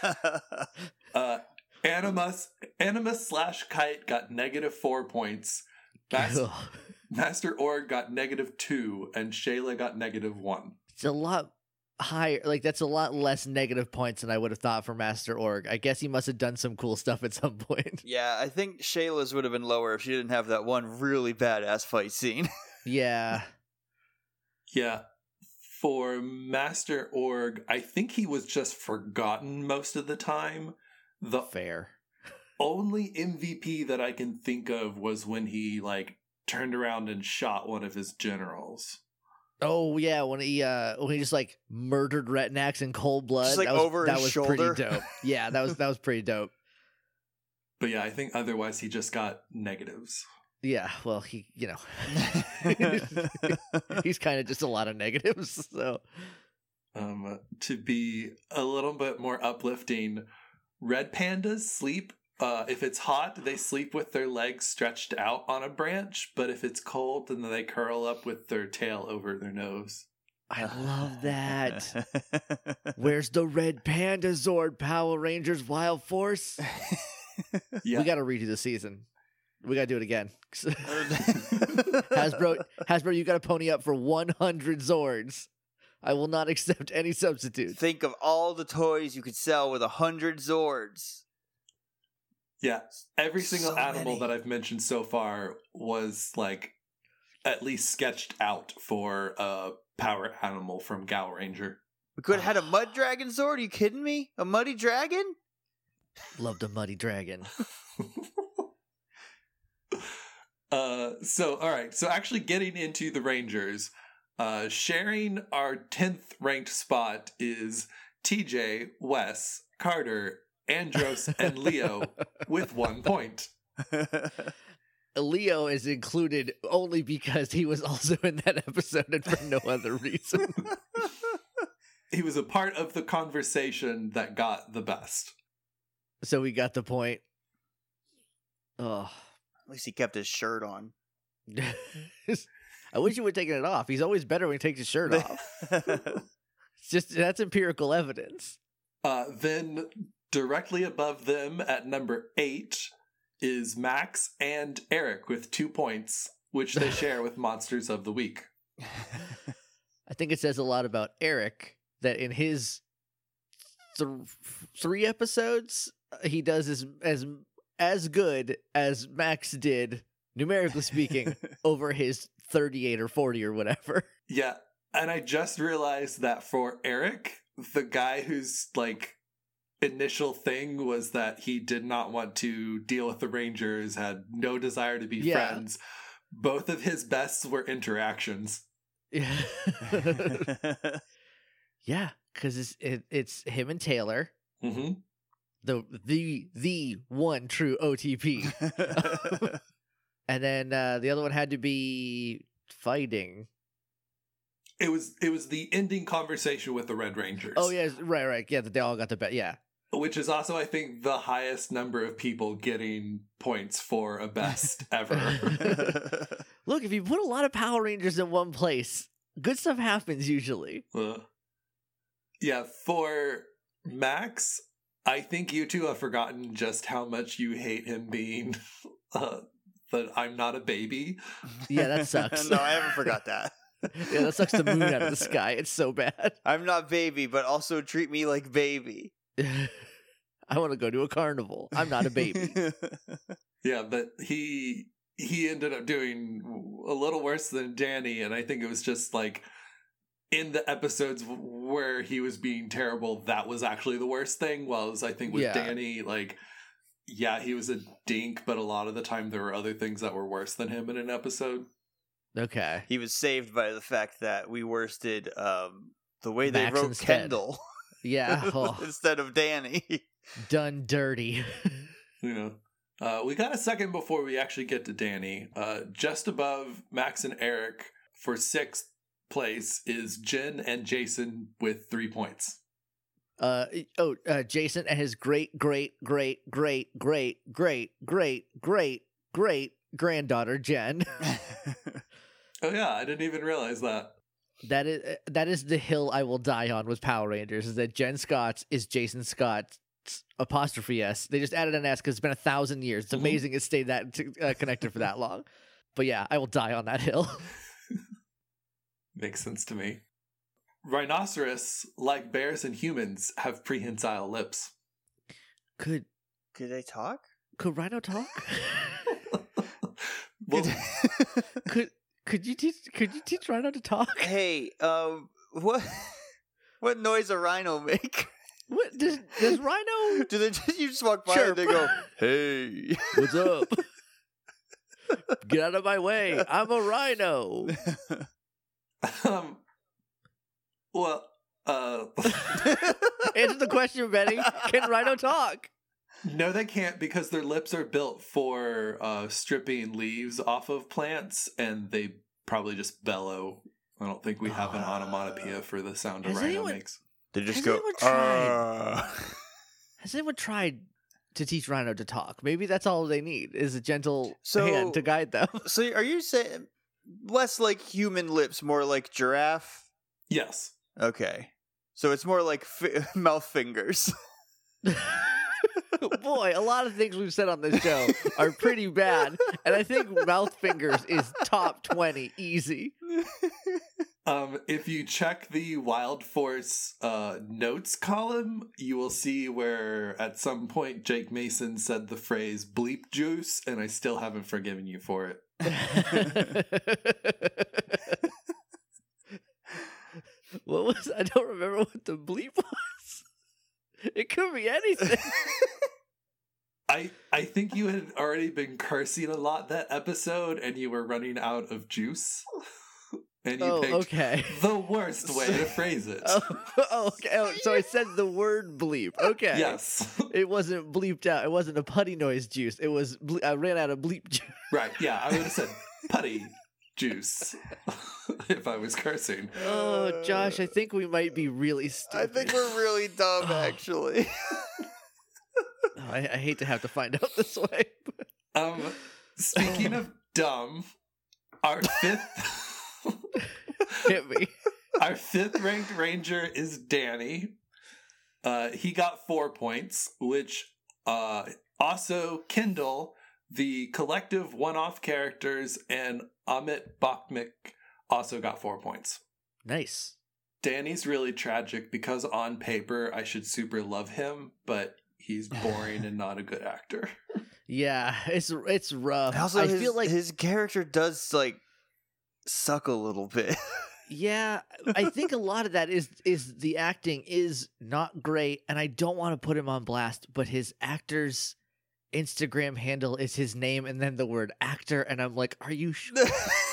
Uh, Animus, Animus slash Kite got negative four points. Mas- Ugh. Master Org got negative two, and Shayla got negative one. It's a lot higher. Like, that's a lot less negative points than I would have thought for Master Org. I guess he must have done some cool stuff at some point. Yeah, I think Shayla's would have been lower if she didn't have that one really badass fight scene. Yeah. Yeah. For Master Org, I think he was just forgotten most of the time. The Fair. only M V P that I can think of was when he, like, turned around and shot one of his generals. Oh yeah, when he uh when he just like murdered Retinax in cold blood. Just, like, that was, over that his was shoulder. pretty dope. Yeah, that was that was pretty dope. But yeah, I think otherwise he just got negatives. Yeah, well he you know he's kind of just a lot of negatives. So Um, to be a little bit more uplifting, red pandas sleep. Uh, if it's hot, they sleep with their legs stretched out on a branch, but if it's cold, then they curl up with their tail over their nose. I love that. Where's the red panda Zord, Power Rangers Wild Force? Yeah. We got to redo the season. We got to do it again. Hasbro, Hasbro, you got to pony up for one hundred Zords. I will not accept any substitutes. Think of all the toys you could sell with a hundred Zords. Yeah, every single So animal many. that I've mentioned so far was like at least sketched out for a power animal from Gal Ranger. We could have had a mud dragon Zord. Are you kidding me? A muddy dragon? Loved a muddy dragon. uh, so all right, so actually getting into the Rangers, uh, sharing our tenth ranked spot is T J, Wes, Carter, Andros, and Leo with one point. Leo is included only because he was also in that episode and for no other reason. he was a part of the conversation that got the best. So we got the point. Oh. At least he kept his shirt on. I wish he would have taken it off. He's always better when he takes his shirt off. It's just that's empirical evidence. Uh, then directly above them at number eight is Max and Eric with two points, which they share with Monsters of the Week. I think it says a lot about Eric that in his th- three episodes he does as as as good as Max did, numerically speaking, over his thirty-eight or forty or whatever. Yeah, and I just realized that for Eric, the guy whose like initial thing was that he did not want to deal with the Rangers, had no desire to be Yeah. friends. Both of his bests were interactions. Yeah, yeah, because it's it, it's him and Taylor, Mm-hmm. the the the one true O T P, and then uh, the other one had to be fighting. It was it was the ending conversation with the Red Rangers. Oh yeah, right, right, yeah, that they all got the bet. Yeah, Which is also, I think, the highest number of people getting points for a best ever. look, if you put a lot of Power Rangers in one place, good stuff happens usually. Uh, yeah, for Max, I think you two have forgotten just how much you hate him being uh, that I'm not a baby. Yeah, that sucks. No, I haven't forgot that. Yeah, that sucks the moon out of the sky. It's so bad. I'm not baby, but also treat me like baby. I want to go to a carnival. I'm not a baby. Yeah, but he he ended up doing a little worse than Danny, and I think it was just like in the episodes where he was being terrible, that was actually the worst thing. While I think with Yeah. Danny, like, yeah, he was a dink, but a lot of the time there were other things that were worse than him in an episode. Okay. He was saved by the fact that we worsted um, the way they Max wrote instead. Kendall Yeah. Oh, instead of Danny. done dirty. You know, uh, we got a second before we actually get to Danny. Uh, just above Max and Eric for sixth place is Jen and Jason with three points. Uh oh, uh, Jason and his great, great, great, great, great, great, great, great, great granddaughter Jen. Oh yeah, I didn't even realize that. That is that is the hill I will die on with Power Rangers. Is that Jen Scott's is Jason Scott's apostrophe S. They just added an S because it's been a thousand years. It's Mhm. amazing it stayed that uh, connected for that long. But yeah, I will die on that hill. Makes sense to me. Rhinoceros, like bears and humans, have prehensile lips. Could Could they talk? could Rhino talk? Well, could could you teach could you teach Rhino to talk? Hey, um, what what noise a rhino make? What does does Rhino? Do they just you just walk by Chirp. and they go, "Hey"? What's up? Get out of my way! I'm a rhino. um, well, uh, Answer the question, Benny. Can Rhino talk? no, they can't because their lips are built for uh, stripping leaves off of plants, and they probably just bellow. I don't think we have an onomatopoeia for the sound a Has rhino anyone- makes. They just Has go. anyone tried? "Uh." Has anyone tried to teach Rhino to talk? Maybe that's all they need is a gentle So- hand to guide them. So are you saying less like human lips, more like giraffe? Yes. Okay, so it's more like fi- mouth fingers. Boy, a lot of things we've said on this show are pretty bad, and I think mouth fingers is top twenty easy. Um, if you check the Wild Force uh, notes column, you will see where at some point Jake Mason said the phrase bleep juice, and I still haven't forgiven you for it. What was I don't remember what the bleep was. It could be anything. I I think you had already been cursing a lot that episode, and you were running out of juice, and you Oh, picked okay. the worst way to phrase it. Oh, oh, okay. Oh, so I said the word bleep. Okay. Yes, It wasn't bleeped out. It wasn't a putty noise juice. It was ble- I ran out of bleep juice. right. Yeah, I would have said putty juice. if I was cursing. Oh, Josh, I think we might be really stupid. I think we're really dumb, actually. Oh, I, I hate to have to find out this way. But... Um, speaking of dumb, our fifth, Hit me. our fifth ranked ranger is Danny. Uh, he got four points, which uh also Kindle, the collective one-off characters, and Amit Bakhmik also got four points. Nice. Danny's really tragic because on paper I should super love him, but he's boring and not a good actor. Yeah, it's it's rough. Also, I his, feel like his character does like suck a little bit. yeah, I think a lot of that is is the acting is not great, and I don't want to put him on blast, but his actor's Instagram handle is his name and then the word actor, and I'm like, are you sure?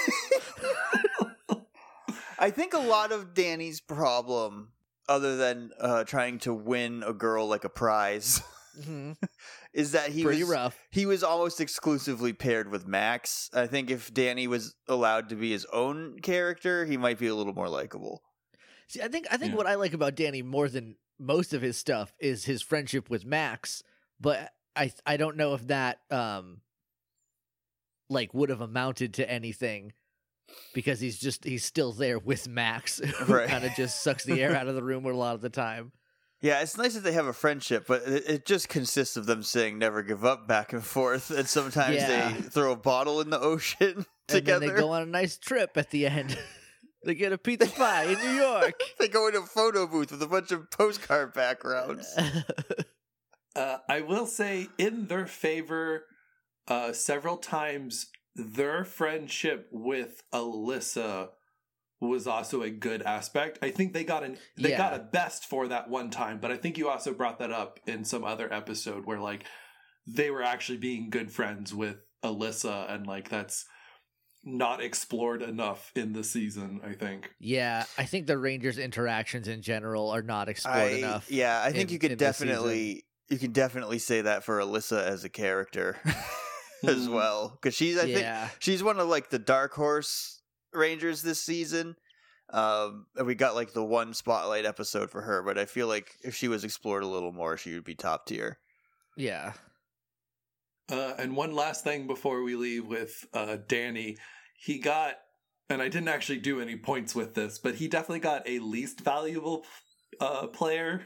I think a lot of Danny's problem, other than uh, trying to win a girl like a prize, Mhm. is that he Pretty was rough. he was almost exclusively paired with Max. I think if Danny was allowed to be his own character, he might be a little more likable. See, I think I think Yeah. what I like about Danny more than most of his stuff is his friendship with Max, but I I don't know if that um like would have amounted to anything because he's just he's still there with Max, who Right. kind of just sucks the air out of the room a lot of the time. Yeah, it's nice that they have a friendship, but it, it just consists of them saying "never give up" back and forth, and sometimes Yeah. they throw a bottle in the ocean And together. then they go on a nice trip at the end. They get a pizza pie in New York. They go in a photo booth with a bunch of postcard backgrounds. Uh, I will say, in their favor, uh, several times their friendship with Alyssa was also a good aspect. I think they got an they got Yeah. a best for that one time, but I think you also brought that up in some other episode where like they were actually being good friends with Alyssa, and like that's not explored enough in the season, I think. Yeah, I think the Rangers' interactions in general are not explored I, enough. yeah, I think in- you could in this definitely you can definitely say that for Alyssa as a character as Mhm. well, because she's I yeah. think she's one of like the dark horse Rangers this season. Um, and we got like the one spotlight episode for her, but I feel like if she was explored a little more, she would be top tier. Yeah. Uh, and one last thing before we leave with uh, Danny, he got, and I didn't actually do any points with this, but he definitely got a least valuable uh, player.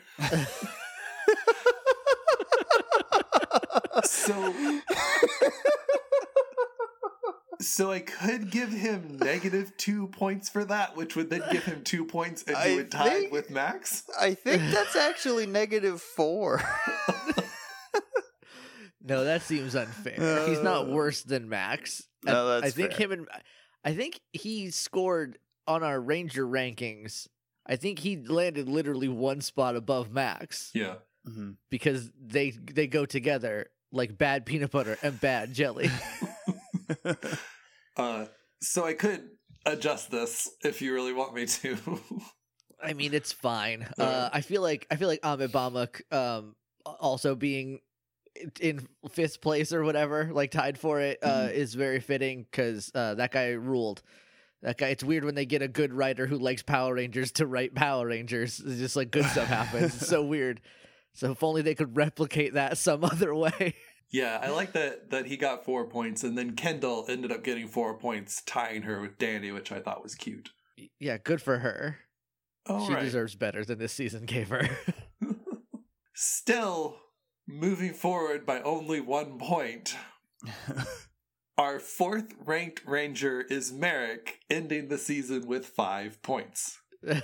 So, so I could give him negative two points for that, which would then give him two points, and I he would tie think- with Max. I think that's actually negative four. No, that seems unfair. He's not Uh, worse than Max. no, I- that's I think fair. him and I think he scored on our Ranger rankings. I think he landed literally one spot above Max Yeah. Mhm. because they they go together like bad peanut butter and bad jelly. Uh, so I could adjust this if you really want me to. I mean, it's fine. Uh, Alright. I feel like I feel like Amit Bamuk um also being in fifth place or whatever, like tied for it, uh, Mhm. is very fitting because uh, that guy ruled. That guy. It's weird when they get a good writer who likes Power Rangers to write Power Rangers. It's just like good stuff happens. It's so weird. So if only they could replicate that some other way. Yeah, I like that that he got four points, and then Kendall ended up getting four points, tying her with Danny, which I thought was cute. Yeah, good for her. All she right. deserves better than this season gave her. Still moving forward by only one point. Our fourth ranked ranger is Merrick, ending the season with five points.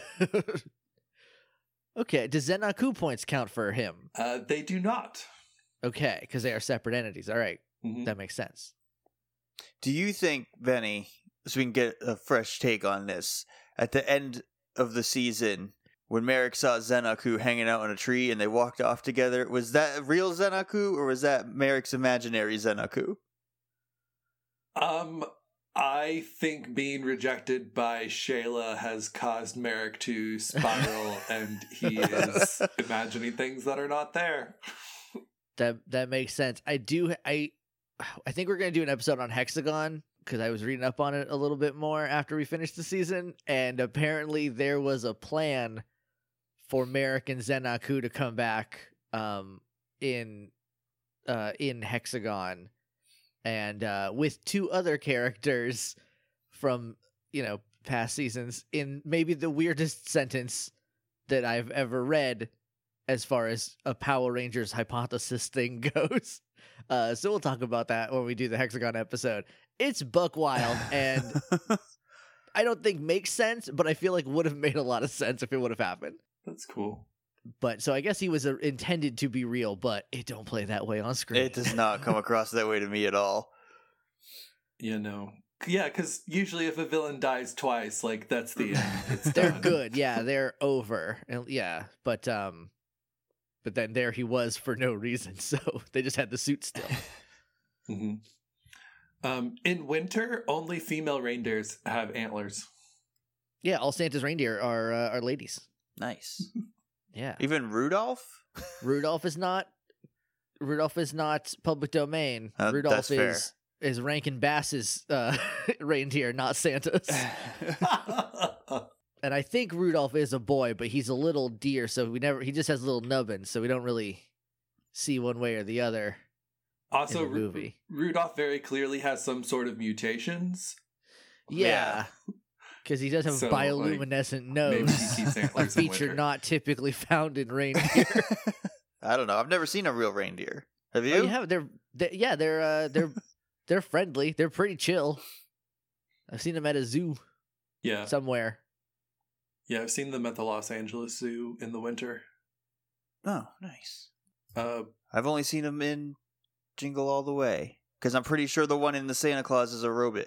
Okay, does Zenaku points count for him? Uh, they do not. Okay, because they are separate entities. All right, Mhm. that makes sense. Do you think, Benny, so we can get a fresh take on this, at the end of the season, when Merrick saw Zenaku hanging out on a tree and they walked off together, was that real Zenaku or was that Merrick's imaginary Zenaku? Um, I think being rejected by Shayla has caused Merrick to spiral, and he is imagining things that are not there. That that makes sense. I do. I I think we're gonna do an episode on Hexagon because I was reading up on it a little bit more after we finished the season, and apparently there was a plan for Merrick and Zenaku to come back um, in uh, in Hexagon, and uh, with two other characters from, you know, past seasons in maybe the weirdest sentence that I've ever read as far as a Power Rangers hypothesis thing goes. Uh, so we'll talk about that when we do the Hexagon episode. It's buck wild, and I don't think makes sense, but I feel like would have made a lot of sense if it would have happened. That's cool. But so I guess he was uh, intended to be real, but it don't play that way on screen. It does not come across that way to me at all. You know, yeah, because usually if a villain dies twice, like that's the end. It's They're done. good, yeah. They're over, and yeah. But um, but then there he was for no reason, so they just had the suit still. Mm-hmm. Um, in winter, only female reindeers have antlers. Yeah, all Santa's reindeer are uh, are ladies. Nice. Yeah, Even Rudolph? Rudolph is not. Rudolph is not public domain. Uh, Rudolph that's fair. is is Rankin Bass's uh, reindeer, not Santa's. And I think Rudolph is a boy, but he's a little deer, so we never. He just has little nubbins, so we don't really see one way or the other. Also, in the Ru- movie. Rudolph very clearly has some sort of mutations. Yeah, because he does have So, a bioluminescent Maybe nose, he keeps a antlers in feature winter. not typically found in reindeer. I don't know. I've never seen a real reindeer. Have you? Oh, you have? They're, they yeah, they're uh, they're they're friendly. They're pretty chill. I've seen them at a zoo Yeah, somewhere. yeah, I've seen them at the Los Angeles Zoo in the winter. Oh, nice. Uh, I've only seen them in Jingle All the Way, because I'm pretty sure the one in the Santa Claus is a robot.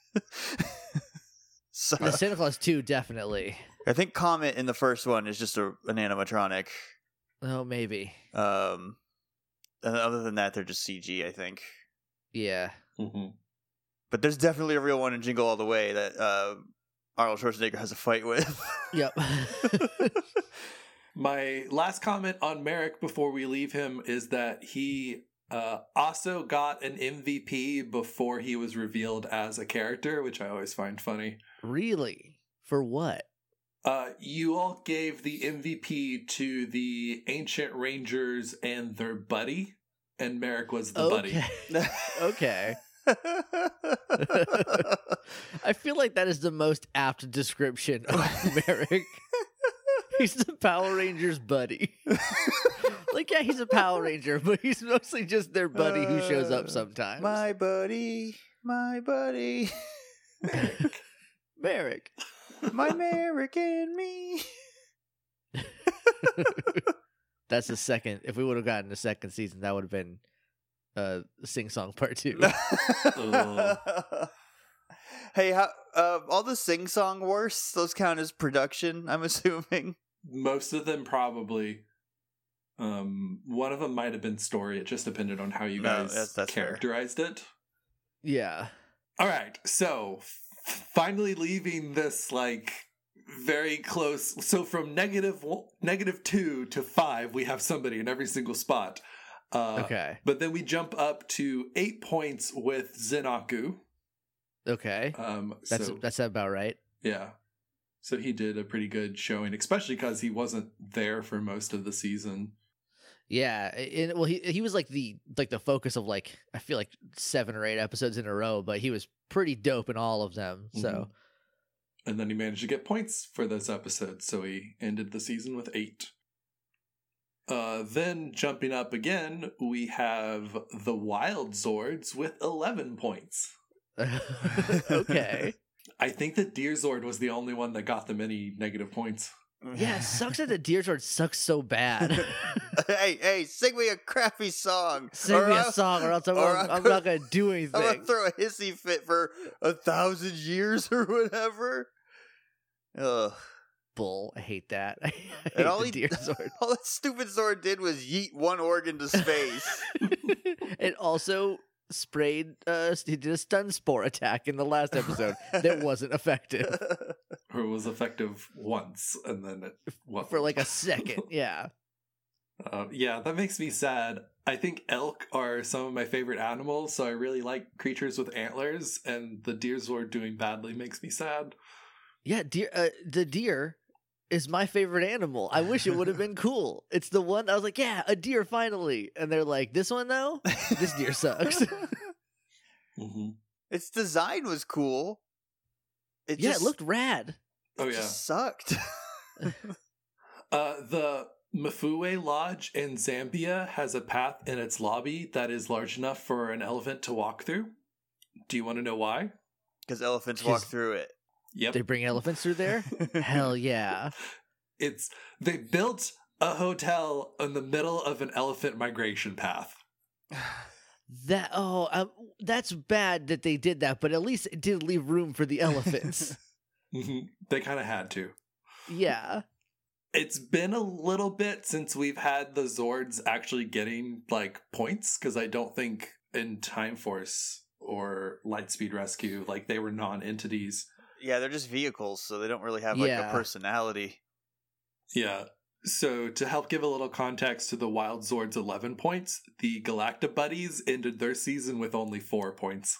So The Santa Claus two, definitely. I think Comet in the first one is just a, an animatronic. Oh, maybe. Um, and other than that, they're just C G, I think. Yeah. mhm. But there's definitely a real one in Jingle All the Way that uh, Arnold Schwarzenegger has a fight with. Yep. My last comment on Merrick before we leave him is that he uh, also got an M V P before he was revealed as a character, which I always find funny. Really? For what? Uh, you all gave the M V P to the Ancient Rangers and their buddy, and Merrick was the buddy. Okay. I feel like that is the most apt description of Merrick. He's the Power Rangers buddy. Like, yeah, he's a Power Ranger, but he's mostly just their buddy who shows up sometimes. My buddy, my buddy, Merrick. my Merrick and me. That's the second. If we would have gotten the second season, that would have been uh, Sing Song Part Two. Hey, how, uh, all the sing song worse? Those count as production, I'm assuming. Most of them probably. Um, one of them might have been story. It just depended on how you No, guys that's- that's fair. characterized it. Yeah. All right, so f- finally leaving this like very close. So from negative one, negative two to five, we have somebody in every single spot. Uh, Okay. But then we jump up to eight points with Zenaku. Okay. Um, That's so that's about right. yeah, so he did a pretty good showing, especially because he wasn't there for most of the season. Yeah, and well, he he was like the like the focus of like I feel like seven or eight episodes in a row, but he was pretty dope in all of them. So Mhm. And then he managed to get points for those episodes, so he ended the season with eight. Uh, then jumping up again, we have the Wild Zords with eleven points. okay. I think that Deer Zord was the only one that got them any negative points. Yeah, it sucks that the Deer Zord sucks so bad. hey, hey, sing me a crappy song. Sing or me a I'll- song, or else I'm, or I'm, I'm I'm not gonna do I'm gonna anything. throw a hissy fit for a thousand years or whatever. Ugh. Bull. I hate that. I hate And all the he, Deer Zord. all that stupid Zord did was yeet one organ to space. It also sprayed. Uh, he did a stun spore attack in the last episode that wasn't effective Or was effective once, and then it wasn't. for like a second. Yeah. Uh, yeah, that makes me sad. I think elk are some of my favorite animals, so I really like creatures with antlers, and the deer zord doing badly makes me sad. Yeah, deer. Uh, the deer is my favorite animal. I wish it would have been cool. It's the one I was like, yeah, a deer finally. And they're like, this one though, this deer sucks. Mm-hmm. Its design was cool. It Yeah, just, it looked rad. Oh it yeah, just sucked. uh, the Mafue Lodge in Zambia has a path in its lobby that is large enough for an elephant to walk through. Do you want to know why? Because elephants walk 'Cause- through it. Yep. They bring elephants through there? Hell yeah. It's they built a hotel in the middle of an elephant migration path. That oh, um, that's bad that they did that, but at least it did leave room for the elephants. Mm-hmm. They kind of had to. Yeah. It's been a little bit since we've had the Zords actually getting like points, because I don't think in Time Force or Lightspeed Rescue, like they were non-entities. Yeah, they're just vehicles, so they don't really have like Yeah. a personality. Yeah. So to help give a little context to the Wild Zords' eleven points, the Galacta Buddies ended their season with only four points.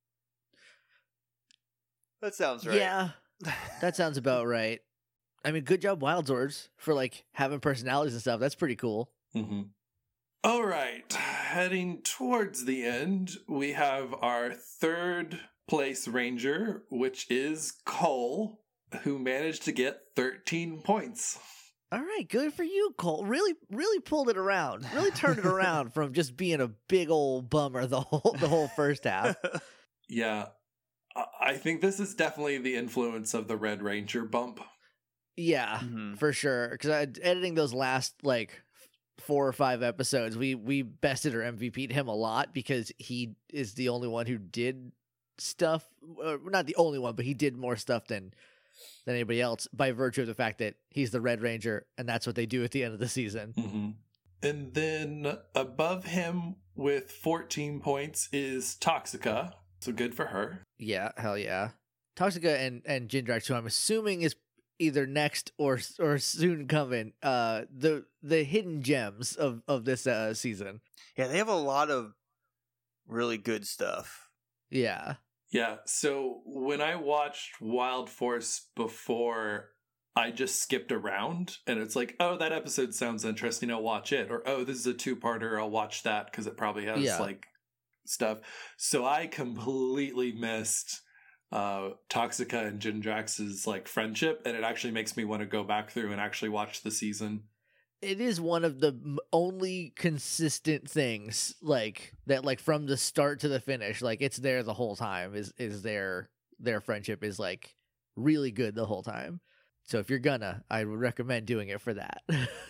That sounds right. Yeah. That sounds about right. I mean, good job, Wild Zords, for like having personalities and stuff. That's pretty cool. Mm-hmm. All right. Heading towards the end, we have our third place ranger, which is Cole, who managed to get thirteen points. All right, good for you, Cole. Really, really pulled it around. Really turned it around from just being a big old bummer the whole the whole first half. Yeah. I- I think this is definitely the influence of the Red Ranger bump. Yeah, Mhm. for sure. Because editing those last like four or five episodes, we we bested or M V P'd him a lot because he is the only one who did stuff. Uh, not the only one, but he did more stuff than than anybody else by virtue of the fact that he's the Red Ranger, and that's what they do at the end of the season. Mm-hmm. And then above him with fourteen points is Toxica. So good for her. Yeah, hell yeah. Toxica and and Jindrax, who I'm assuming is either next or or soon coming. Uh, the the hidden gems of of this uh season. Yeah, they have a lot of really good stuff. Yeah. Yeah, so when I watched Wild Force before, I just skipped around, and it's like, oh, that episode sounds interesting, I'll watch it. Or, oh, this is a two-parter, I'll watch that, because it probably has, Yeah. like, stuff. So I completely missed uh, Toxica and Jindrax's, like, friendship, and it actually makes me want to go back through and actually watch the season. It is one of the m- only consistent things like that, like from the start to the finish, like it's there the whole time. Is is their their friendship is like really good the whole time. So if you're gonna, I would recommend doing it for that.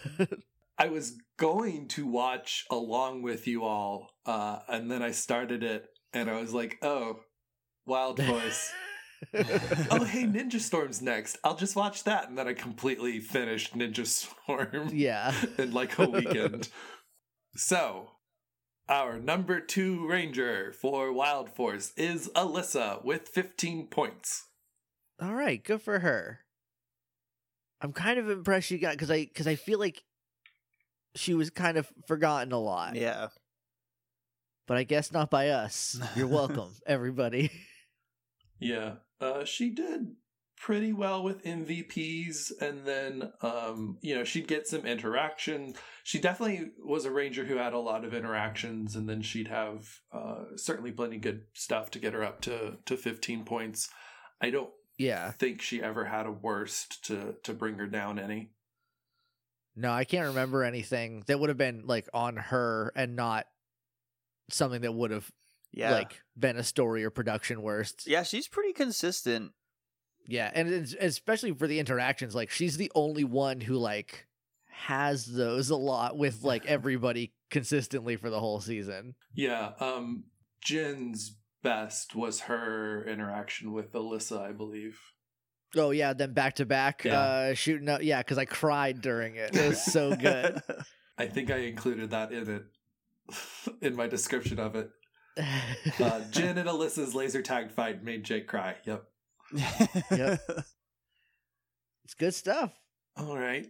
I was going to watch along with you all, uh, and then I started it, and I was like, oh, Wild Force. Oh, hey, Ninja Storm's next. I'll just watch that. And then I completely finished Ninja Storm Yeah. in like a weekend. So, our number two ranger for Wild Force is Alyssa with fifteen points. All right, good for her. I'm kind of impressed she got because I because I feel like she was kind of forgotten a lot. Yeah. But I guess not by us. You're welcome, everybody. Yeah, uh, she did pretty well with M V Ps, and then, um, you know, she'd get some interaction. She definitely was a ranger who had a lot of interactions, and then she'd have uh, certainly plenty good stuff to get her up to, to fifteen points. I don't Yeah. think she ever had a worst to, to bring her down any. No, I can't remember anything that would have been like on her and not something that would have Yeah. like been a story or production worst. Yeah, she's pretty consistent. Yeah, and it's, especially for the interactions, like she's the only one who like has those a lot with like everybody consistently for the whole season. Yeah, um, Jin's best was her interaction with Alyssa, I believe. Oh yeah, then back to back, Yeah. uh, shooting up. Yeah, because I cried during it. It was so good. I think I included that in it, in my description of it. Uh, Jin and Alyssa's laser tag fight made Jake cry. Yep. Yep. It's good stuff. All right.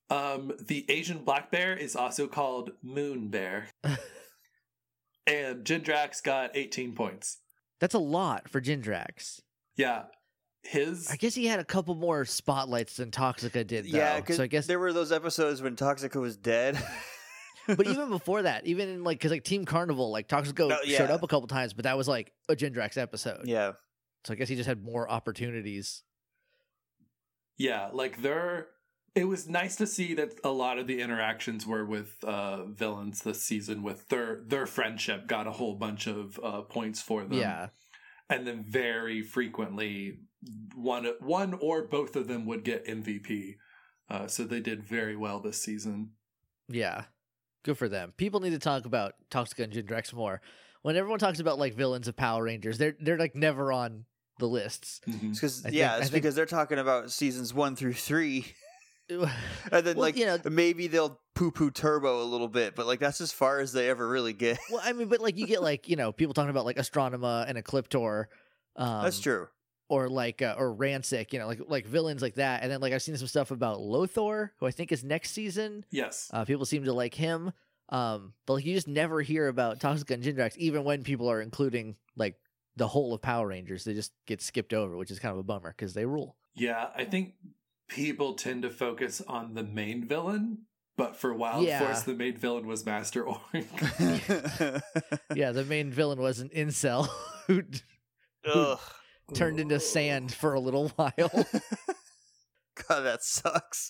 Um, the Asian black bear is also called Moon Bear. And Jindrax got eighteen points. That's a lot for Jindrax. Yeah. His I guess he had a couple more spotlights than Toxica did, though. Yeah, because so I guess there were those episodes when Toxica was dead. But even before that, even in like, because like Team Carnival, like Toxico Oh, yeah. showed up a couple times, but that was like a Jindrax episode. Yeah. So I guess he just had more opportunities. Yeah, like they're it was nice to see that a lot of the interactions were with uh villains this season, with their their friendship got a whole bunch of uh points for them. Yeah. And then very frequently one one or both of them would get M V P. Uh so they did very well this season. Yeah. Good for them. People need to talk about Toxica and Jindrax more. When everyone talks about like villains of Power Rangers, they're they're like never on the lists. Mhm. It's because I yeah, think- I it's think- because they're talking about seasons one through three, and then Well, like you know- maybe they'll poo poo Turbo a little bit, but like that's as far as they ever really get. Well, I mean, but like you get like, you know, people talking about like Astronema and Ecliptor. Um, That's true. Or like, uh, or Rancic, you know, like like villains like that. And then like I've seen some stuff about Lothor, who I think is next season. Yes. Uh, people seem to like him. Um, but like you just never hear about Toxica and Jindrax, even when people are including like the whole of Power Rangers. They just get skipped over, which is kind of a bummer because they rule. Yeah, I think people tend to focus on the main villain, but for Wild Yeah. Force, the main villain was Master Oink. Yeah, the main villain was an incel who d- Ugh. turned into sand for a little while. God, that sucks.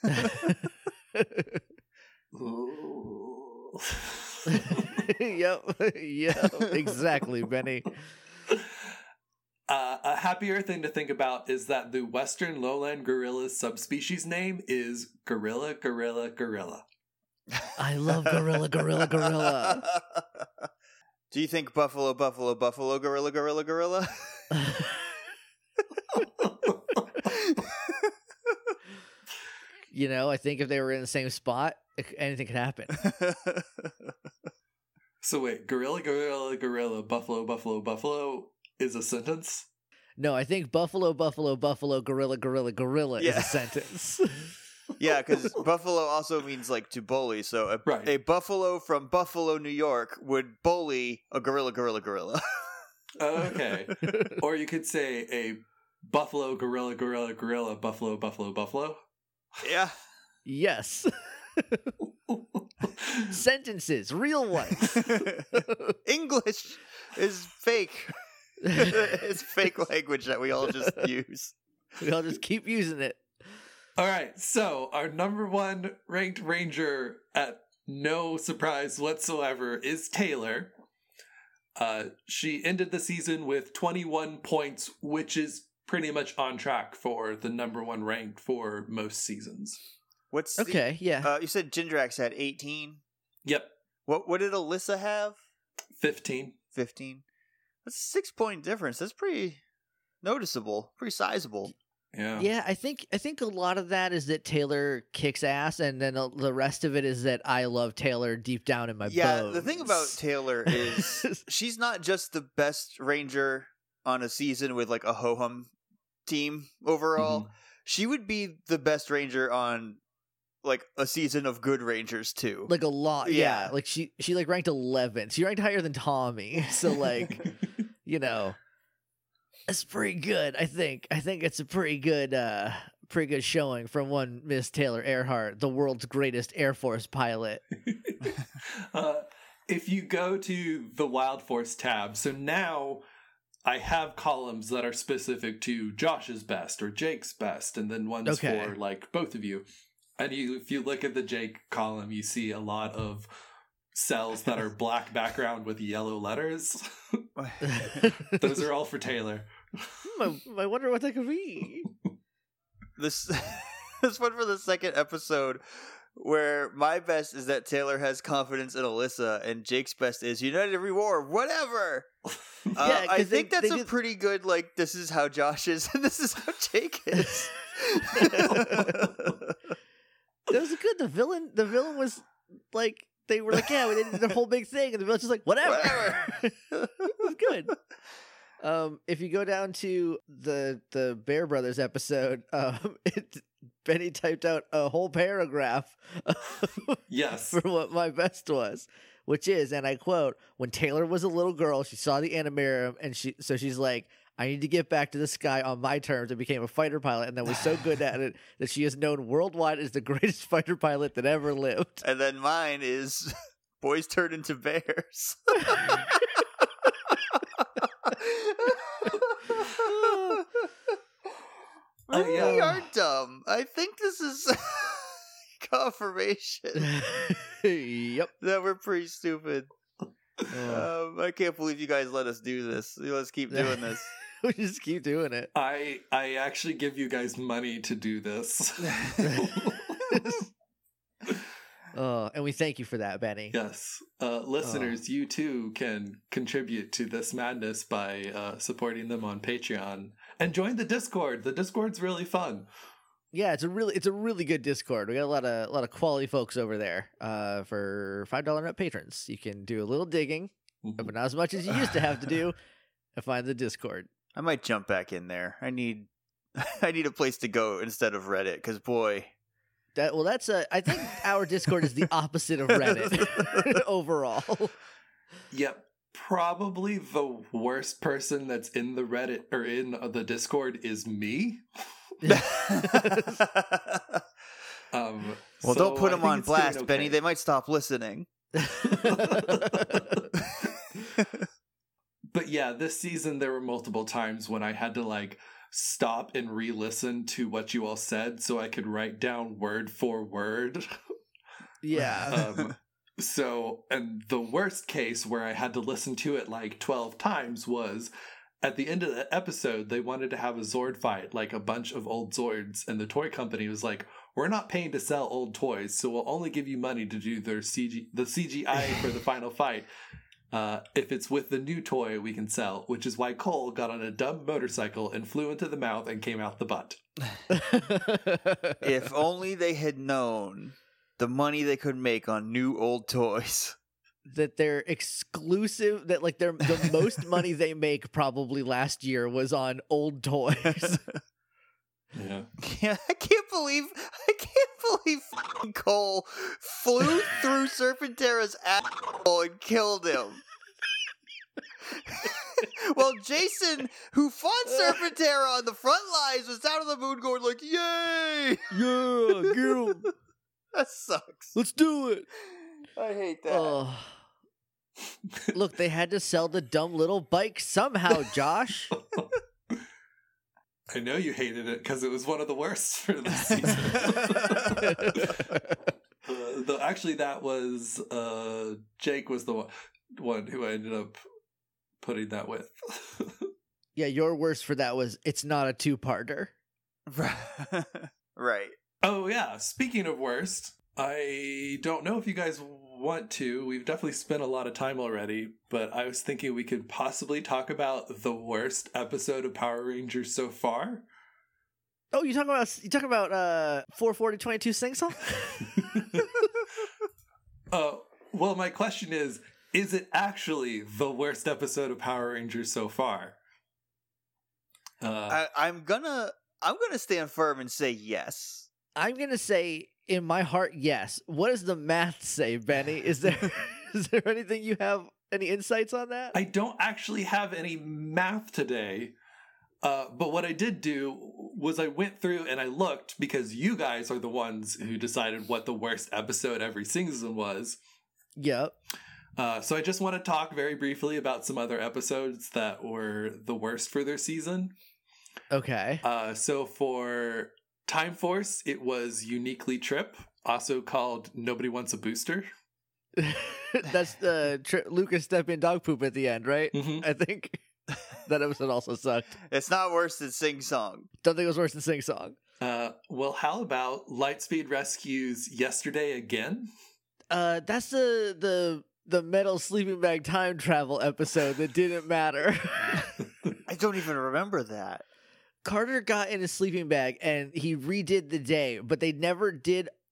Ooh. Yep, yep, exactly, Benny. Uh, a happier thing to think about is that the Western lowland gorilla's subspecies name is gorilla, gorilla, gorilla. I love Gorilla, Gorilla, Gorilla. Do you think buffalo, buffalo, buffalo, gorilla, gorilla, gorilla? You know, I think if they were in the same spot, it- anything could happen. So wait, gorilla, gorilla, gorilla, buffalo, buffalo, buffalo is a sentence? No, I think Buffalo, Buffalo, Buffalo, Gorilla, Gorilla, Gorilla is Yeah. a sentence. Yeah, because buffalo also means like to bully. So a, Right. a buffalo from Buffalo, New York would bully a gorilla, gorilla, gorilla. Okay. Or you could say a buffalo, gorilla, gorilla, gorilla, buffalo, buffalo, buffalo. Yeah. Yes. Sentences, real ones. English is fake. It's fake language that we all just use. We all just keep using it. All right, so our number one ranked ranger, at no surprise whatsoever, is Taylor. Uh, she ended the season with twenty-one points, which is pretty much on track for the number one ranked for most seasons. What's the- Okay, yeah. uh, you said Jindrax had eighteen. Yep, What what did Alyssa have? fifteen. Fifteen. That's a six point difference. That's pretty noticeable. Pretty sizable. Yeah. Yeah, I think I think a lot of that is that Taylor kicks ass, and then uh, the rest of it is that I love Taylor deep down in my Yeah, bones. the thing about Taylor is she's not just the best ranger on a season with like a ho-hum team overall. Mhm. She would be the best ranger on like a season of good rangers too. like a lot, yeah. Yeah. Like she she like ranked eleventh. She ranked higher than Tommy. So like, you know, it's pretty good. I think. I think it's a pretty good, uh, pretty good showing from one Miss Taylor Earhart, the world's greatest Air Force pilot. uh, if you go to the Wild Force tab, so now I have columns that are specific to Josh's best or Jake's best, and then ones Okay. for like both of you. And you, if you look at the Jake column, you see a lot of cells that are black background with yellow letters. Those are all for Taylor. Hmm, I, I wonder what that could be. this this one for the second episode where my best is that Taylor has confidence in Alyssa and Jake's best is United we war, whatever. Uh, Yeah, 'cause I they- think that's they a did- pretty good like this is how Josh is and this is how Jake is. That was good. The villain, the villain was like, they were like, yeah, we did the whole big thing, and the villain's just like, whatever. Whatever. It was good. Um, if you go down to the the Bear Brothers episode, um, it, Benny typed out a whole paragraph Yes. for what my best was, which is, and I quote, "When Taylor was a little girl, she saw the Animarium, and she so she's like, I need to get back to the sky on my terms, and became a fighter pilot, and then was so good at it that she is known worldwide as the greatest fighter pilot that ever lived." And then mine is boys turn into bears. Uh, we yeah. are dumb. I think this is confirmation Yep. that we're pretty stupid. Oh. Um, I can't believe you guys let us do this. Let's keep doing this. We just keep doing it. I I actually give you guys money to do this. Oh, and we thank you for that, Benny. Yes. Uh, listeners, you too can contribute to this madness by uh, supporting them on Patreon and join the Discord. The Discord's really fun. Yeah, it's a really it's a really good Discord. We got a lot of a lot of quality folks over there. Uh, for five dollar net patrons, you can do a little digging, but not as much as you used to have to do, and find the Discord. I might jump back in there. I need, I need a place to go instead of Reddit. Because boy, That well, that's a. I think our Discord is the opposite of Reddit overall. Yep. Probably the worst person that's in the Reddit or in the Discord is me. Um, well, so don't put I them think on it's doing blast, Benny. okay. They might stop listening. But yeah, this season there were multiple times when I had to like stop and re-listen to what you all said so I could write down word for word. Yeah. Um, so, and the worst case where I had to listen to it like twelve times was at the end of the episode, they wanted to have a Zord fight, like a bunch of old Zords, and the toy company was like, we're not paying to sell old toys, so we'll only give you money to do their C G, the C G I for the final fight. Uh, if it's with the new toy we can sell, which is why Cole got on a dumb motorcycle and flew into the mouth and came out the butt. If only they had known the money they could make on new old toys. That they're exclusive, that like they're the most money they make probably last year was on old toys. Yeah. Yeah, I can't believe I can't believe fucking Cole flew through Serpentera's asshole and killed him. Well, Jason, who fought Serpentera on the front lines, was down on the moon going like, "Yay! Yeah, get 'em. That sucks. Let's do it." I hate that." Oh. Look, they had to sell the dumb little bike somehow, Josh. I know you hated it because it was one of the worst for this season. uh, though actually, that was uh, Jake was the one, one who I ended up putting that with. Yeah, your worst for that was it's not a two-parter. Right. Oh yeah, speaking of worst, I don't know if you guys want to. We've definitely spent a lot of time already, but I was thinking we could possibly talk about the worst episode of Power Rangers so far. Oh, you talking about you talking about uh four forty twenty-two Sing Song? Uh, well, my question is, is it actually the worst episode of Power Rangers so far? Uh, I, I'm gonna I'm gonna stand firm and say yes. I'm gonna say in my heart, yes. What does the math say, Benny? Is there is there anything you have any insights on that? I don't actually have any math today, uh, but what I did do was I went through and I looked because you guys are the ones who decided what the worst episode every season was. Yep. Uh, so I just want to talk very briefly about some other episodes that were the worst for their season. Okay. Uh, so for Time Force, it was Uniquely Trip, also called Nobody Wants a Booster. That's the tri- Lucas step in dog poop at the end, right? Mhm. I think that episode also sucked. It's not worse than Sing Song. Don't think it was worse than Sing Song. Uh, well, how about Lightspeed Rescue's Yesterday Again? Uh, that's the the the metal sleeping bag time travel episode that didn't matter. I don't even remember that. Carter got in his sleeping bag and he redid the day, but they never did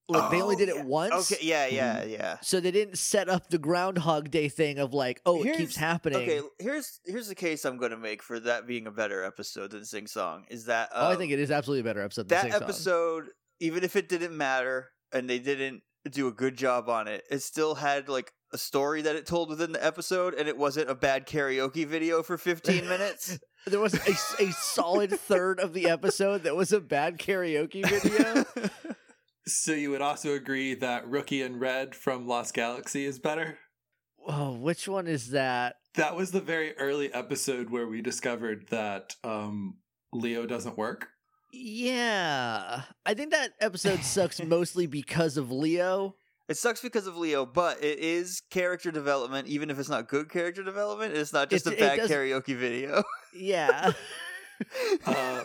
Like, they only Oh, did it yeah. once. Okay, yeah, yeah, yeah. So they didn't set up the Groundhog Day thing of like, oh, it Here's- keeps happening. Okay, here's here's the case I'm going to make for that being a better episode than Sing Song. Is that um, oh, I think it is absolutely a better episode than that Sing Song. episode, even if it didn't matter and they didn't do a good job on it, it still had like a story that it told within the episode, and it wasn't a bad karaoke video for fifteen minutes. There was a, a solid third of the episode that was a bad karaoke video. So you would also agree that Rookie and Red from Lost Galaxy is better? Oh, which one is that? That was the very early episode where we discovered that um, Leo doesn't work. Yeah. I think that episode sucks mostly because of Leo. It sucks because of Leo, but it is character development, even if it's not good character development. It's not just It's- a it bad doesn't- karaoke video. Yeah. Uh,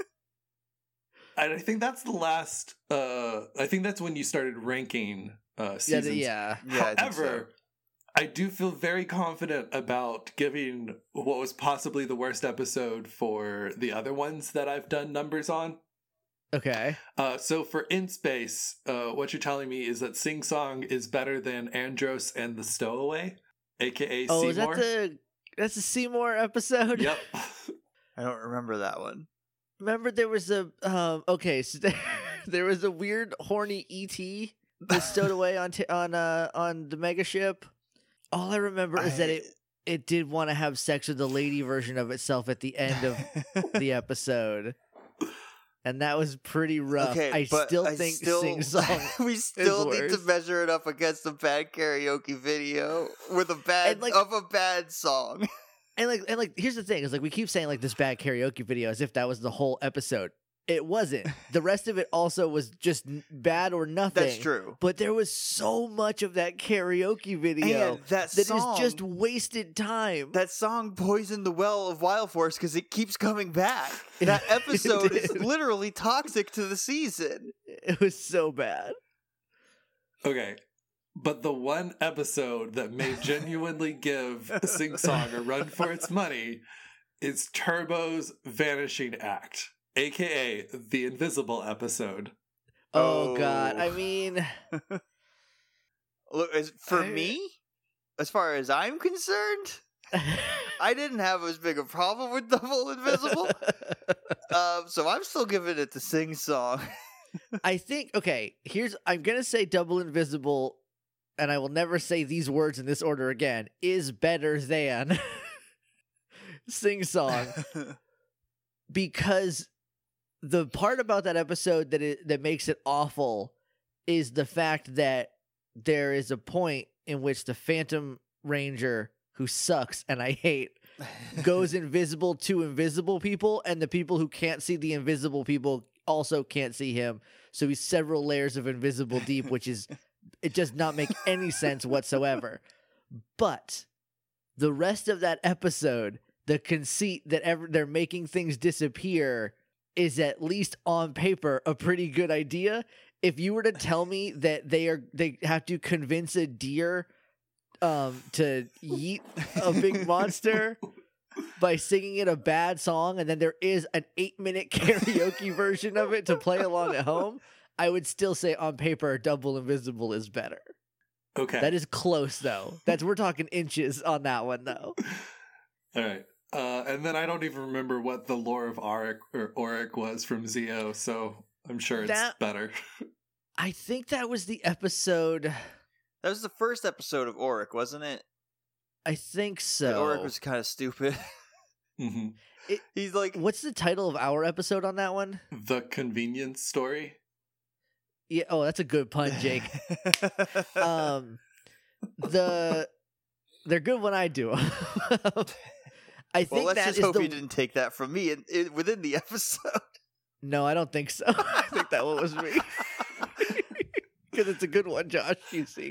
and I think that's the last. Uh, I think that's when you started ranking uh, yeah, seasons. the- yeah. Yeah, I think so. However, I do feel very confident about giving what was possibly the worst episode for the other ones that I've done numbers on. Okay. Uh, so for In Space, uh, what you're telling me is that Sing Song is better than Andros and the Stowaway, aka Oh, Seymour. is that the that's the Seymour episode? Yep. I don't remember that one. Remember there was a um okay, so there, there was a weird horny E T that stowed away on t- on uh on the mega ship. All I remember is that it it did want to have sex with the lady version of itself at the end of the episode. And that was pretty rough. Okay, I but still I think still- Sing Song. we still need to worse. measure it up against a bad karaoke video with a bad And, like- of a bad song. And like and like here's the thing, is like we keep saying like this bad karaoke video as if that was the whole episode. It wasn't. The rest of it also was just n- bad or nothing. That's true. But there was so much of that karaoke video And that that is song, just wasted time. that song poisoned the well of Wild Force because it keeps coming back. That It episode is did. literally toxic to the season. It was so bad. Okay. But the one episode that may genuinely give Sing Song a run for its money is Turbo's Vanishing Act, aka the Invisible episode. Oh, God. Oh. I mean, Look, as, for I- me, as far as I'm concerned, I didn't have as big a problem with Double Invisible. um, so I'm still giving it the Sing Song. I think, okay, here's, I'm going to say Double Invisible, and I will never say these words in this order again, is better than Sing Song, because the part about that episode that it, that makes it awful is the fact that there is a point in which the Phantom Ranger, who sucks and I hate, goes invisible to invisible people, and the people who can't see the invisible people also can't see him. So he's several layers of invisible deep, which is, it does not make any sense whatsoever. But the rest of that episode, the conceit that ever they're making things disappear, is at least on paper a pretty good idea. If you were to tell me that they are they have to convince a deer um to yeet a big monster by singing it a bad song, and then there is an eight minute karaoke version of it to play along at home, I would still say on paper Double Invisible is better. Okay. That is close though. That's we're talking inches on that one though. All right. Uh, and then I don't even remember what the lore of Auric or Auric was from Zeo, so I'm sure it's That- better. I think that was the episode. That was the first episode of Auric, wasn't it? I think And so. Auric was kind of stupid. hmm He's like, What's the title of our episode on that one? The convenience story. Yeah. Oh, that's a good pun, Jake. um, the they're good when I do 'em. I think well, let's that just is hope the. you didn't take that from me in, in, within the episode. No, I don't think so. I think that one was me. Because it's a good one, Josh. You see.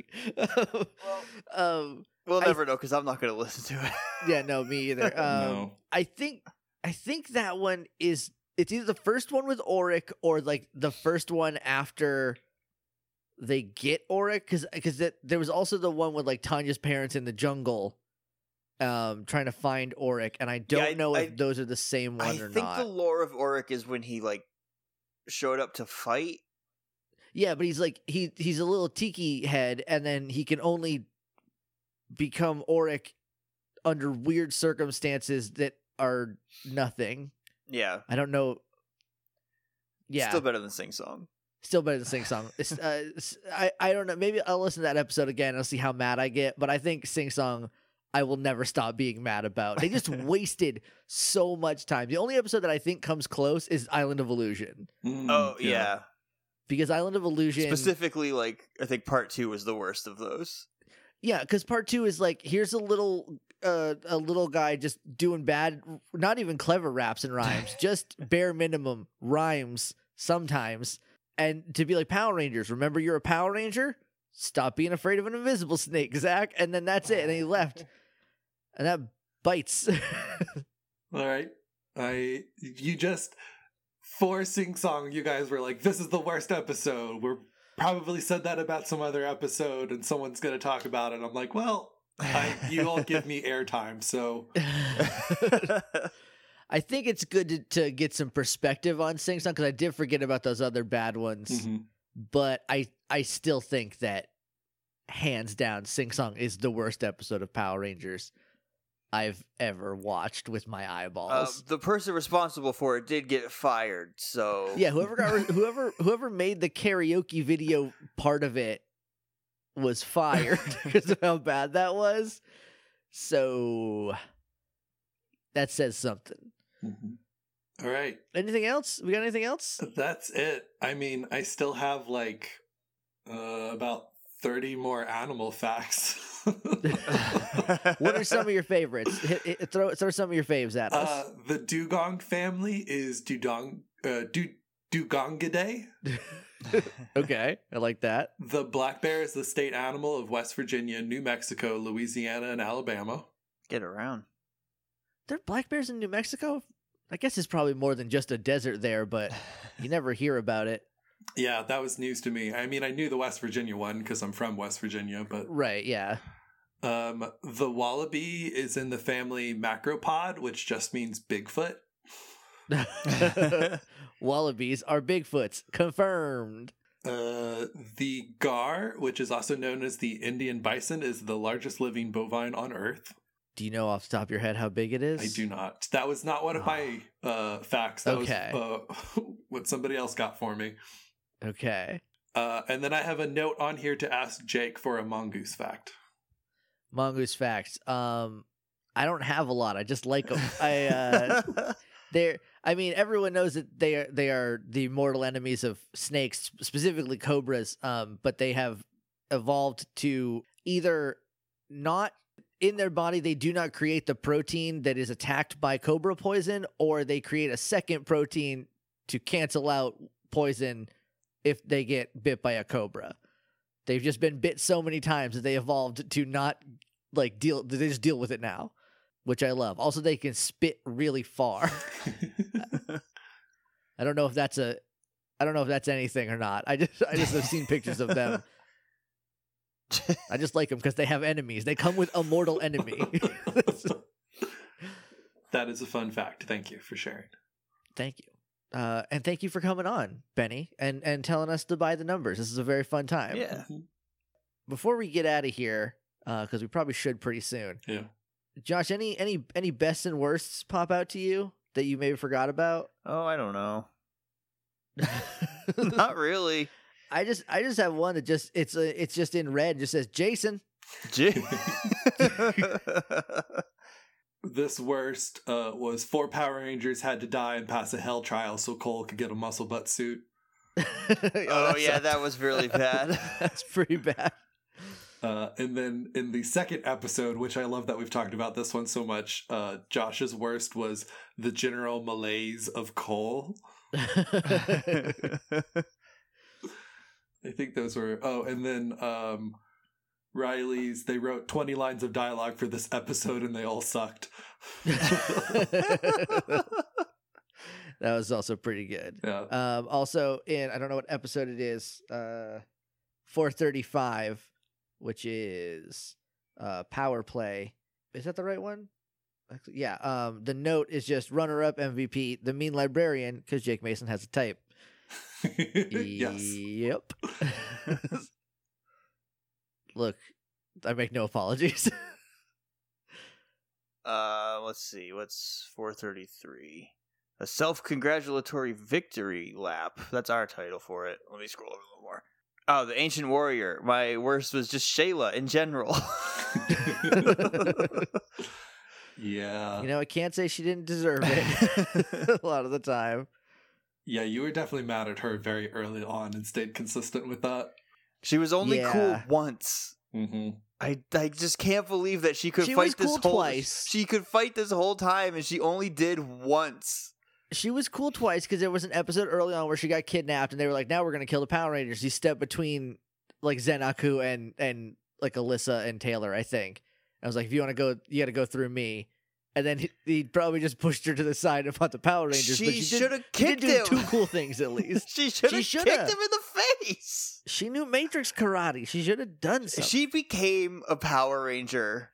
um. We'll I- never know because I'm not going to listen to it. Yeah. No, me either. Um, No. I think. I think that one is. It's either the first one with Auric or like the first one after they get Auric, because because there was also the one with like Tanya's parents in the jungle, um, trying to find Auric, and I don't I- know I- if those are the same one I or think not. the lore of Auric is when he like showed up to fight. Yeah, but he's like he he's a little tiki head, and then he can only become Auric under weird circumstances that are nothing. Yeah. I don't know. Yeah, Still better than Sing Song. Still better than Sing Song. It's, uh, it's- I I don't know. Maybe I'll listen to that episode again. And I'll see how mad I get. But I think Sing Song, I will never stop being mad about. They just wasted so much time. The only episode that I think comes close is Island of Illusion, Mm, Oh, yeah. because Island of Illusion Specifically, like, I think part two was the worst of those. Yeah, because part two is like, here's a little uh, a little guy just doing bad, not even clever raps and rhymes, just bare minimum rhymes sometimes. And to be like, Power Rangers, remember you're a Power Ranger? Stop being afraid of an invisible snake, Zach. And then that's it. And then he left. And that bites. All right. I you just for Sing Song, you guys were like, this is the worst episode. We're probably said that about some other episode and someone's gonna talk about it. I'm like, well, I, you all give me airtime, so I think it's good to, to get some perspective on Sing Song, because I did forget about those other bad ones. mhm. But I I still think that hands down, Sing Song is the worst episode of Power Rangers I've ever watched with my Uh, eyeballs. the person responsible for it did get fired, so yeah, whoever got whoever whoever made the karaoke video part of it was fired because of how bad that was. So that says something. Mhm. All right. Anything else? We got anything else? That's it. I mean, I still have like uh, about thirty more animal facts. What are some of your favorites? Hit, hit, throw throw some of your faves at us. Uh, the dugong family is Dudong, uh, du, Dugongidae. Okay, I like that. The black bear is the state animal of West Virginia, New Mexico, Louisiana, and Alabama. get around. There are black bears in New Mexico? I guess it's probably more than just a desert there, but you never hear about it. Yeah, that was news to me. I mean, I knew the West Virginia one because I'm from West Virginia, but Right, yeah. um, the wallaby is in the family Macropod, which just means Bigfoot. Wallabies are Bigfoots. Confirmed. Uh, the gar, which is also known as the Indian bison, is the largest living bovine on Earth. Do you know off the top of your head how big it is? I do not. That was not one of my uh, facts. That Okay. was uh, what somebody else got for me. Okay. Uh, and then I have a note on here to ask Jake for a mongoose fact. Mongoose facts. Um, I don't have a lot. I just like them. I uh, they're. I mean, everyone knows that they are they are the mortal enemies of snakes, specifically cobras. Um, but they have evolved to either not in their body, they do not create the protein that is attacked by cobra poison, or they create a second protein to cancel out poison if they get bit by a cobra. They've just been bit so many times that they evolved to not like deal. They just deal with it now, which I love. Also, they can spit really far. I don't know if that's a, I don't know if that's anything or not. I just, I just have seen pictures of them. I just like them because they have enemies. They come with a mortal enemy. That is a fun fact. Thank you for sharing. Thank you. Uh, and thank you for coming on, Benny, and, and telling us to buy the numbers. This is a very fun time. Yeah. Before we get out of here, because we probably should pretty soon. Yeah. Josh, any any any bests and worsts pop out to you that you maybe forgot about? Oh, I don't know. Not really. I just I just have one that just it's a it's just in red. It just says Jason. J- This worst uh, was four Power Rangers had to die and pass a hell trial so Cole could get a muscle butt suit. oh that's yeah, a- that was really bad. That's pretty bad. Uh, and then in the second episode, which I love that we've talked about this one so much, uh, Josh's worst was the general malaise of Cole. I think those were. Oh, and then um, Riley's. They wrote twenty lines of dialogue for this episode, and they all sucked. That was also pretty good. Yeah. Um, also, in I don't know what episode it is, uh, four thirty-five, which is uh, Power Play. Is that the right one? Actually, yeah. Um, the note is just runner-up M V P, the mean librarian, because Jake Mason has a type. Yes. Yep. Look, I make no apologies. Uh, let's see. What's four thirty-three? A self-congratulatory victory lap. That's our title for it. Let me scroll over a little more. Oh, the Ancient Warrior. My worst was just Shayla in general. Yeah. You know, I can't say she didn't deserve it a lot of the time. Yeah, you were definitely mad at her very early on and stayed consistent with that. She was only Yeah. cool once. Mm-hmm. I, I just can't believe that she could She fight was this cool whole twice. She could fight this whole time and she only did once. She was cool twice because there was an episode early on where she got kidnapped and they were like, now we're going to kill the Power Rangers. He stepped between like Zenaku and, and like Alyssa and Taylor, I think. I was like, if you want to go, you got to go through me. And then he, he probably just pushed her to the side and fought the Power Rangers. She but she should have did, she kicked did do him. two cool things at least. She should have She kicked shoulda. him in the face. She knew Matrix karate. She should have done If something. she became a Power Ranger,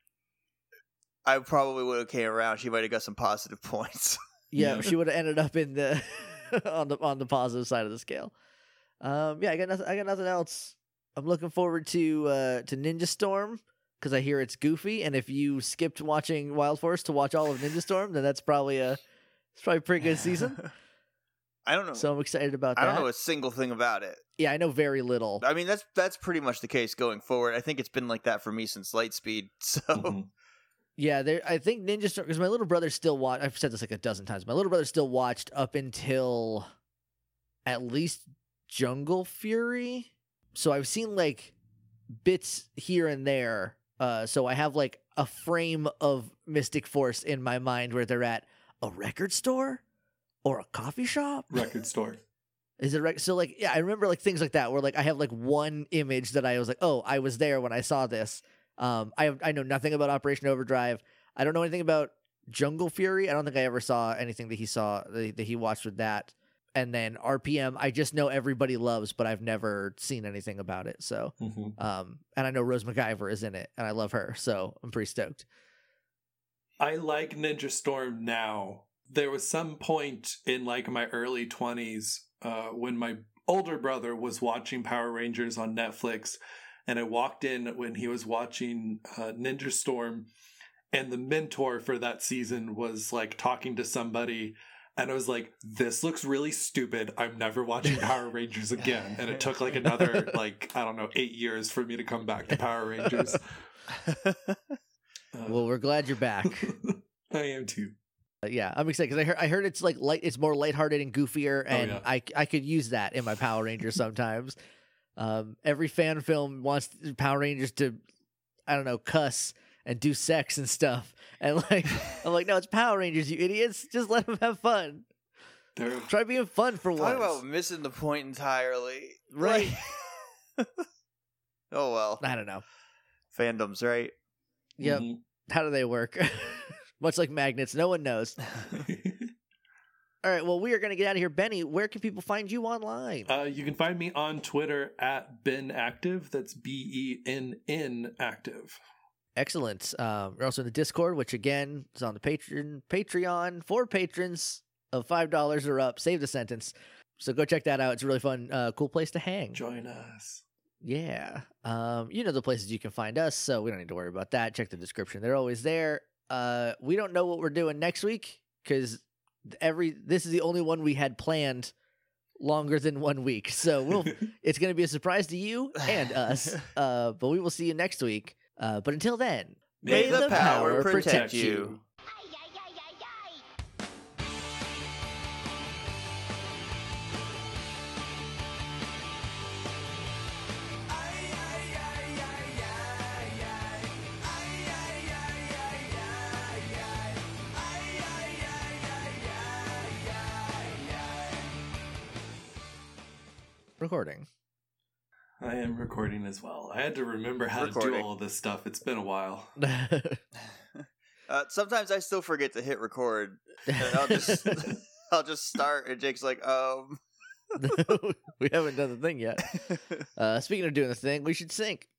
I probably would have came around. She might have got some positive points. Yeah, Yeah. she would have ended up in the on the on the positive side of the scale. Um, yeah, I got nothing. I got nothing else. I'm looking forward to uh, to Ninja Storm because I hear it's goofy, and if you skipped watching Wild Force to watch all of Ninja Storm, then that's probably a it's probably a pretty good season. I don't know. So I'm excited about that. I don't know a single thing about it. Yeah, I know very little. I mean, that's that's pretty much the case going forward. I think it's been like that for me since Lightspeed. So Mm-hmm. Yeah, there. I think Ninja Storm because my little brother still watched. I've said this like a dozen times. My little brother still watched up until at least Jungle Fury. So I've seen like bits here and there. Uh, so I have like a frame of Mystic Force in my mind where they're at a record store or a coffee shop. Record store. Is it rec- so? Like, yeah, I remember like things like that where like I have like one image that I was like, oh, I was there when I saw this. Um, I have, I know nothing about Operation Overdrive. I don't know anything about Jungle Fury. I don't think I ever saw anything that he saw that, that he watched with that. And then R P M, I just know everybody loves, but I've never seen anything about it. So, Mm-hmm. um, and I know Rose McIver is in it, and I love her, so I'm pretty stoked. I like Ninja Storm now. There was some point in like my early twenties uh, when my older brother was watching Power Rangers on Netflix, and I walked in when he was watching uh, Ninja Storm, and the mentor for that season was like talking to somebody, and I was like, this looks really stupid. I'm never watching Power Rangers again. And it took like another, like, I don't know, eight years for me to come back to Power Rangers. Uh, Well, we're glad you're back. I am too. Uh, yeah, I'm excited because I heard I heard it's like light, it's more lighthearted and goofier, and yeah. I I could use that in my Power Rangers sometimes. Um, every fan film wants Power Rangers to, I don't know, cuss and do sex and stuff, and like I'm like, no, it's Power Rangers, you idiots. Just let them have fun. They're Try being fun for talk once. about missing the point entirely. Right. Like- oh well. I don't know. Fandoms, right? Yep. Mhm. How do they work? Much like magnets, no one knows. All right, well, we are going to get out of here. Benny, where can people find you online? Uh, you can find me on Twitter at Ben Active. That's B E N N Active. Excellent. Um, we're also in the Discord, which again is on the Patreon Patreon for patrons of five dollars or up. Save the sentence. So go check that out. It's a really fun, uh, cool place to hang. Join us. Yeah. Um, you know the places you can find us, so we don't need to worry about that. Check the description. They're always there. Uh, we don't know what we're doing next week because every this is the only one we had planned longer than one week. So we'll it's going to be a surprise to you and us. Uh, but we will see you next week. Uh, but until then, May the power protect you. recording. I am recording as well. I had to remember how to Recording. do all of this stuff. It's been a while. Uh, sometimes I still forget to hit record, and I'll just I'll just start, and Jake's like, um. We haven't done the thing yet. Uh, speaking of doing the thing, we should sync.